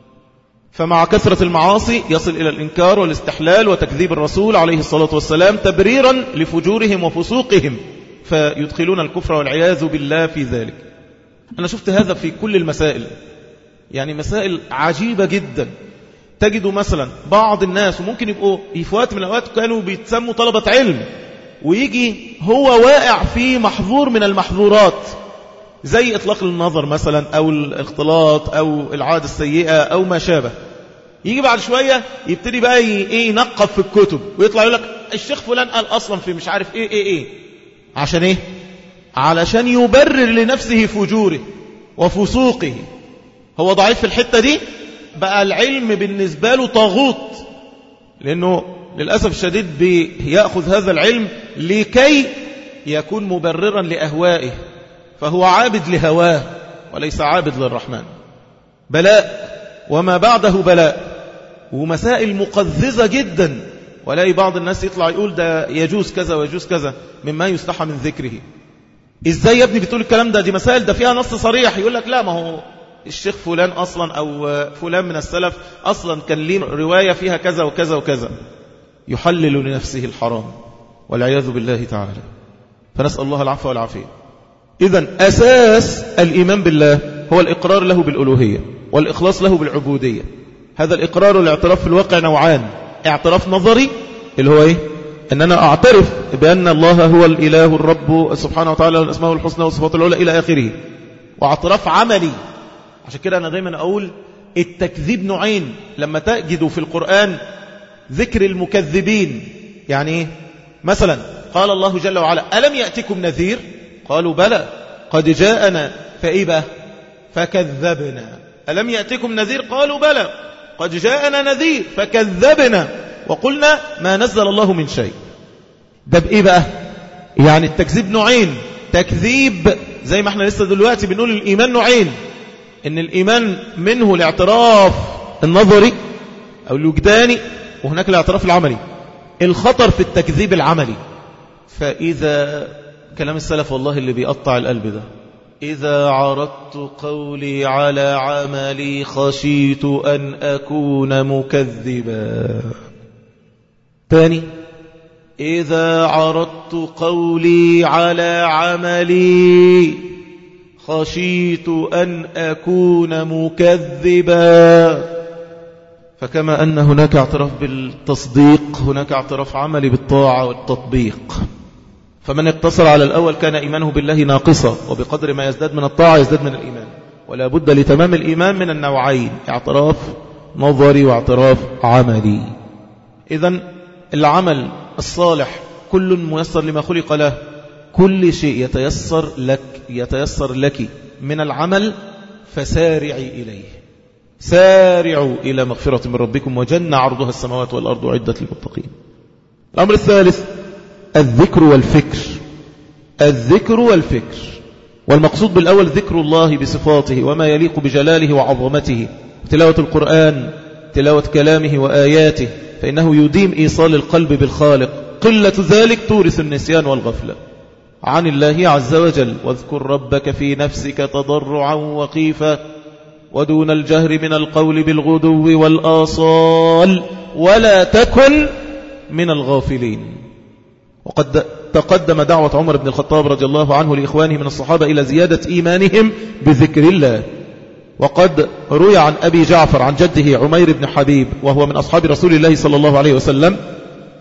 فمع كثرة المعاصي يصل إلى الإنكار والاستحلال وتكذيب الرسول عليه الصلاة والسلام تبريرا لفجورهم وفسوقهم، فيدخلون الكفر والعياذ بالله في ذلك. أنا شفت هذا في كل المسائل، يعني مسائل عجيبة جدا. تجدوا مثلا بعض الناس، وممكن يبقوا في وقت من الأوقات كانوا بيتسموا طلبة علم، ويجي هو واقع في محظور من المحظورات زي إطلاق النظر مثلا، أو الاختلاط، أو العادة السيئة، أو ما شابه. يجي بعد شوية يبتدي بقى ينقب في الكتب ويطلع يقول لك الشيخ فلان قال أصلا في مش عارف إيه. عشان إيه؟ علشان يبرر لنفسه فجوره وفسوقه. هو ضعيف في الحتة دي، بقى العلم بالنسبة له طاغوت، لأنه للأسف الشديد بيأخذ هذا العلم لكي يكون مبررا لأهوائه، فهو عابد لهواه وليس عابد للرحمن. بلاء وما بعده بلاء، ومسائل مقززة جدا. ولاقي بعض الناس يطلع يقول ده يجوز كذا ويجوز كذا مما يستحى من ذكره. ازاي يا ابني بتقول الكلام ده؟ دي مسائل ده فيها نص صريح. يقول لك لا، ما هو الشيخ فلان أصلا أو فلان من السلف أصلا كان ليه رواية فيها كذا وكذا وكذا. يحلل لنفسه الحرام والعياذ بالله تعالى. فنسأل الله العفو والعافية. إذن أساس الإيمان بالله هو الإقرار له بالألوهية والإخلاص له بالعبودية. هذا الإقرار والاعتراف في الواقع نوعان: اعتراف نظري اللي هو إيه؟ أن أنا أعترف بأن الله هو الإله الرب سبحانه وتعالى الأسماء الحسنى والصفات العلى إلى آخره. واعتراف عملي. عشان كده أنا دايما أقول التكذيب نوعين. لما تجدوا في القرآن ذكر المكذبين، يعني إيه؟ مثلا قال الله جل وعلا ألم يأتكم نذير؟ قالوا بلى قد جاءنا فإيه بقى؟ فكذبنا. ألم يأتكم نذير؟ قالوا بلى قد جاءنا نذير فكذبنا وقلنا ما نزل الله من شيء. ده بإيه بقى؟ يعني التكذيب نوعين. تكذيب زي ما احنا لسه دلوقتي بنقول الإيمان نوعين، إن الإيمان منه الاعتراف النظري أو الوجداني، وهناك الاعتراف العملي. الخطر في التكذيب العملي. فإذا كلام السلف والله اللي بيقطع القلب ده: إذا عرضت قولي على عملي خشيت أن أكون مكذبا. ثاني: إذا عرضت قولي على عملي خشيت أن أكون مكذبا. فكما أن هناك اعتراف بالتصديق، هناك اعتراف عملي بالطاعة والتطبيق. فمن اقتصر على الأول كان إيمانه بالله ناقصا، وبقدر ما يزداد من الطاعة يزداد من الإيمان. ولا بد لتمام الإيمان من النوعين: اعتراف نظري واعتراف عملي. إذن العمل الصالح كل ميسر لما خلق له. كل شيء يتيسر لك من العمل فسارعي إليه. سارعوا إلى مغفرة من ربكم وجنة عرضها السماوات والأرض أعدت للمتقين. الأمر الثالث: الذكر والفكر. الذكر والفكر، والمقصود بالأول ذكر الله بصفاته وما يليق بجلاله وعظمته، تلاوة القرآن، تلاوة كلامه وآياته، فإنه يديم إيصال القلب بالخالق. قلة ذلك تورث النسيان والغفلة عن الله عز وجل. واذكر ربك في نفسك تضرعا وخيفا ودون الجهر من القول بالغدو والآصال ولا تكن من الغافلين. وقد تقدم دعوة عمر بن الخطاب رضي الله عنه لإخوانه من الصحابة إلى زيادة إيمانهم بذكر الله. وقد روي عن أبي جعفر عن جده عمير بن حبيب وهو من أصحاب رسول الله صلى الله عليه وسلم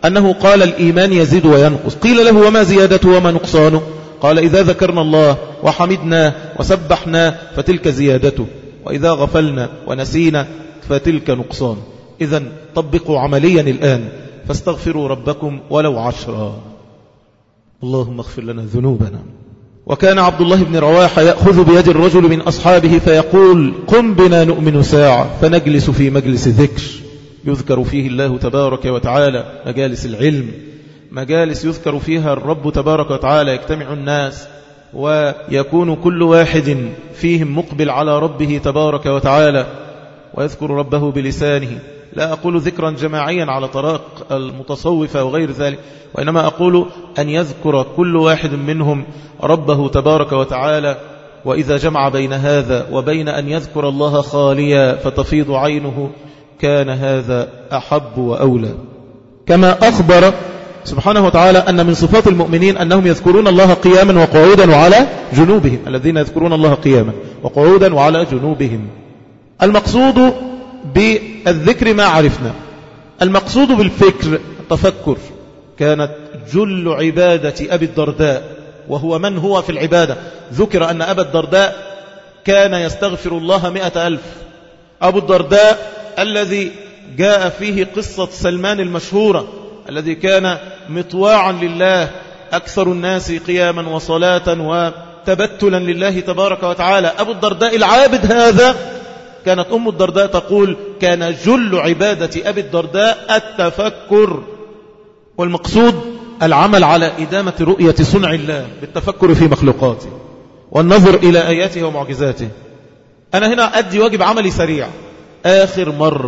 أنه قال الإيمان يزيد وينقص. قيل له وما زيادته وما نقصانه؟ قال إذا ذكرنا الله وحمدناه وسبحناه فتلك زيادته، وإذا غفلنا ونسينا فتلك نقصان. إذن طبقوا عمليا الآن، فاستغفروا ربكم ولو 10. اللهم اغفر لنا ذنوبنا. وكان عبد الله بن رواحة يأخذ بيد الرجل من أصحابه فيقول قم بنا نؤمن ساعة، فنجلس في مجلس ذكر يذكر فيه الله تبارك وتعالى، مجالس العلم، مجالس يذكر فيها الرب تبارك وتعالى، يجتمع الناس ويكون كل واحد فيهم مقبل على ربه تبارك وتعالى ويذكر ربه بلسانه. لا أقول ذكرا جماعيا على طريق المتصوفة وغير ذلك، وإنما أقول أن يذكر كل واحد منهم ربه تبارك وتعالى. وإذا جمع بين هذا وبين أن يذكر الله خاليا فتفيض عينه كان هذا أحب وأولى. كما أخبر سبحانه وتعالى أن من صفات المؤمنين أنهم يذكرون الله قياما وقعودا وعلى جنوبهم، الذين يذكرون الله قياما وقعودا وعلى جنوبهم. المقصود بالذكر ما عرفنا. المقصود بالفكر التفكر. كانت جل عبادة أبي الدرداء، وهو من هو في العبادة. ذكر أن أبا الدرداء كان يستغفر الله 100,000. أبو الدرداء الذي جاء فيه قصة سلمان المشهورة، الذي كان مطواعا لله، أكثر الناس قياما وصلاة وتبتلا لله تبارك وتعالى. أبو الدرداء العابد هذا كانت أم الدرداء تقول كان جل عبادة أبي الدرداء التفكر. والمقصود العمل على إدامة رؤية صنع الله بالتفكر في مخلوقاته والنظر إلى آياته ومعجزاته. أنا هنا أدي واجب عملي سريع. آخر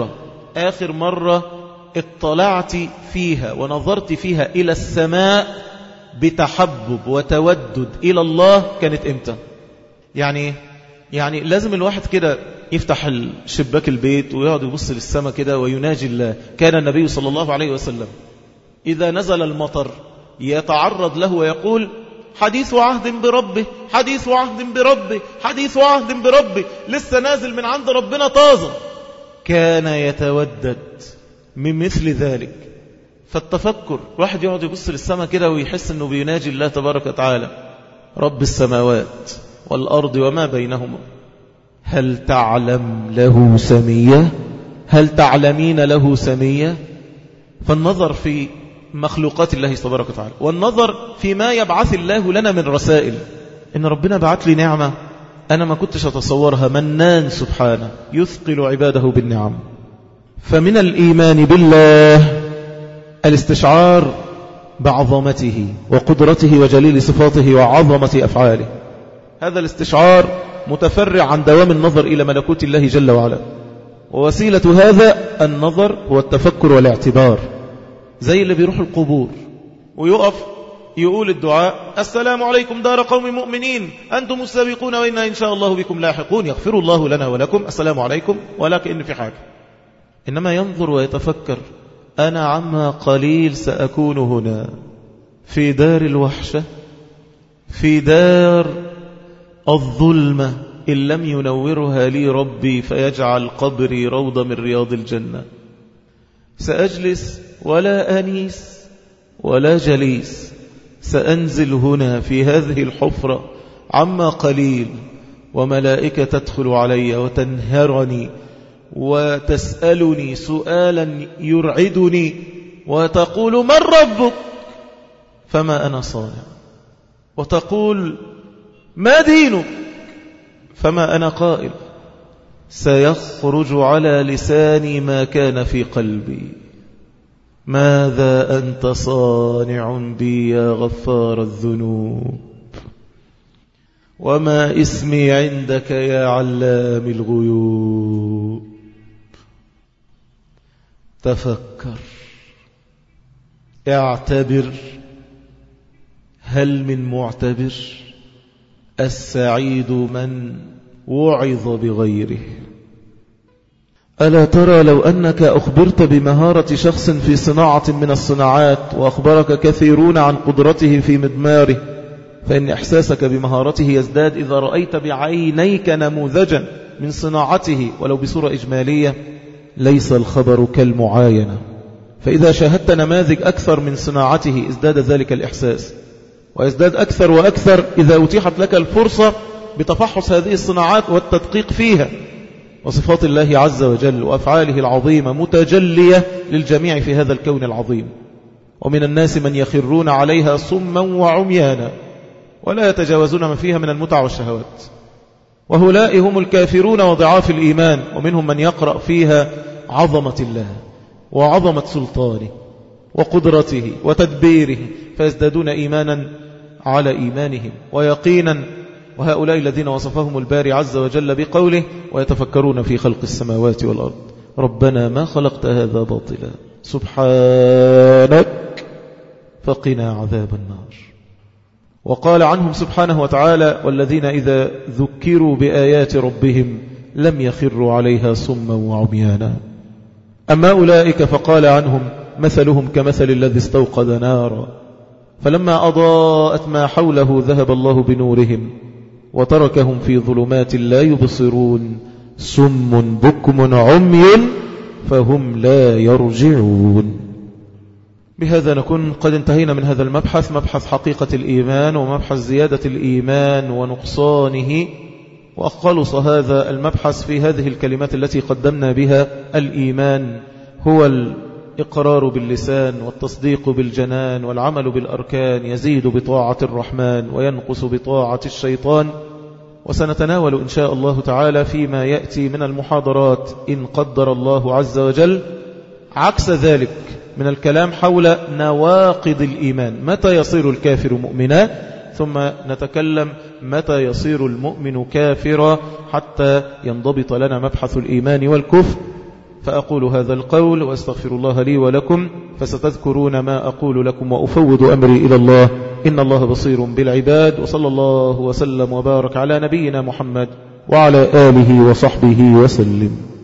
مرة اطلعت فيها ونظرت فيها إلى السماء بتحبب وتودد إلى الله كانت إمتى؟ يعني لازم الواحد كده يفتح شباك البيت ويقعد يبص للسماء كده ويناجي الله. كان النبي صلى الله عليه وسلم إذا نزل المطر يتعرض له ويقول حديث عهد بربه، حديث عهد بربه، حديث عهد بربه، لسه نازل من عند ربنا طازة. كان يتودد من مثل ذلك. فالتفكر واحد يقعد يبص للسماء كده ويحس أنه بيناجي الله تبارك وتعالى رب السماوات والأرض وما بينهما. هل تعلم له سمية؟ هل تعلمين له سمية؟ فالنظر في مخلوقات الله تبارك وتعالى، والنظر فيما يبعث الله لنا من رسائل. إن ربنا بعت لي نعمة أنا ما كنتش أتصورها، منان سبحانه يثقل عباده بالنعم. فمن الإيمان بالله الاستشعار بعظمته وقدرته وجليل صفاته وعظمة أفعاله. هذا الاستشعار متفرع عن دوام النظر إلى ملكوت الله جل وعلا، ووسيلة هذا النظر هو التفكر والاعتبار. زي اللي بيروح القبور ويقف يقول الدعاء السلام عليكم دار قوم مؤمنين أنتم السابقون وإنا إن شاء الله بكم لاحقون يغفر الله لنا ولكم السلام عليكم، ولا كأن في حاجة. إنما ينظر ويتفكر أنا عما قليل سأكون هنا في دار الوحشة، في دار الظلمة إن لم ينورها لي ربي فيجعل قبري روضة من رياض الجنة. سأجلس ولا أنيس ولا جليس، سأنزل هنا في هذه الحفرة عما قليل، وملائكة تدخل علي وتنهرني وتسألني سؤالا يرعدني وتقول من ربك؟ فما أنا صانع. وتقول ما دينك؟ فما أنا قائل. سيخرج على لساني ما كان في قلبي. ماذا أنت صانع بي يا غفار الذنوب؟ وما اسمي عندك يا علام الغيوب؟ تفكر، اعتبر. هل من معتبر؟ السعيد من وعظ بغيره. ألا ترى لو أنك أخبرت بمهارة شخص في صناعة من الصناعات وأخبرك كثيرون عن قدرته في مدماره، فإن إحساسك بمهارته يزداد إذا رأيت بعينيك نموذجا من صناعته ولو بصورة إجمالية. ليس الخبر كالمعاينة، فإذا شاهدت نماذج أكثر من صناعته ازداد ذلك الإحساس، ويزداد أكثر وأكثر إذا أتيحت لك الفرصة بتفحص هذه الصناعات والتدقيق فيها. وصفات الله عز وجل وأفعاله العظيمة متجلية للجميع في هذا الكون العظيم. ومن الناس من يخرون عليها صما وعميانا ولا يتجاوزون ما فيها من المتع والشهوات، وهؤلاء هم الكافرون وضعاف الإيمان. ومنهم من يقرأ فيها عظمة الله وعظمة سلطانه وقدرته وتدبيره فيزدادون إيمانا على إيمانهم ويقينا. وهؤلاء الذين وصفهم الباري عز وجل بقوله ويتفكرون في خلق السماوات والأرض ربنا ما خلقت هذا باطلا سبحانك فقنا عذاب النار. وقال عنهم سبحانه وتعالى والذين إذا ذكروا بآيات ربهم لم يخروا عليها صما وعميانا. أما أولئك فقال عنهم مثلهم كمثل الذي استوقد نارا فلما أضاءت ما حوله ذهب الله بنورهم وتركهم في ظلمات لا يبصرون صم بكم عمي فهم لا يرجعون. بهذا نكون قد انتهينا من هذا المبحث، مبحث حقيقة الإيمان ومبحث زيادة الإيمان ونقصانه. وأخلص هذا المبحث في هذه الكلمات التي قدمنا بها: الإيمان هو الإقرار باللسان والتصديق بالجنان والعمل بالأركان، يزيد بطاعة الرحمن وينقص بطاعة الشيطان. وسنتناول إن شاء الله تعالى فيما يأتي من المحاضرات إن قدر الله عز وجل عكس ذلك من الكلام حول نواقض الإيمان، متى يصير الكافر مؤمنا، ثم نتكلم متى يصير المؤمن كافرا حتى ينضبط لنا مبحث الإيمان والكفر. فأقول هذا القول وأستغفر الله لي ولكم، فستذكرون ما أقول لكم وأفوض أمري إلى الله إن الله بصير بالعباد. وصلى الله وسلم وبارك على نبينا محمد وعلى آله وصحبه وسلم.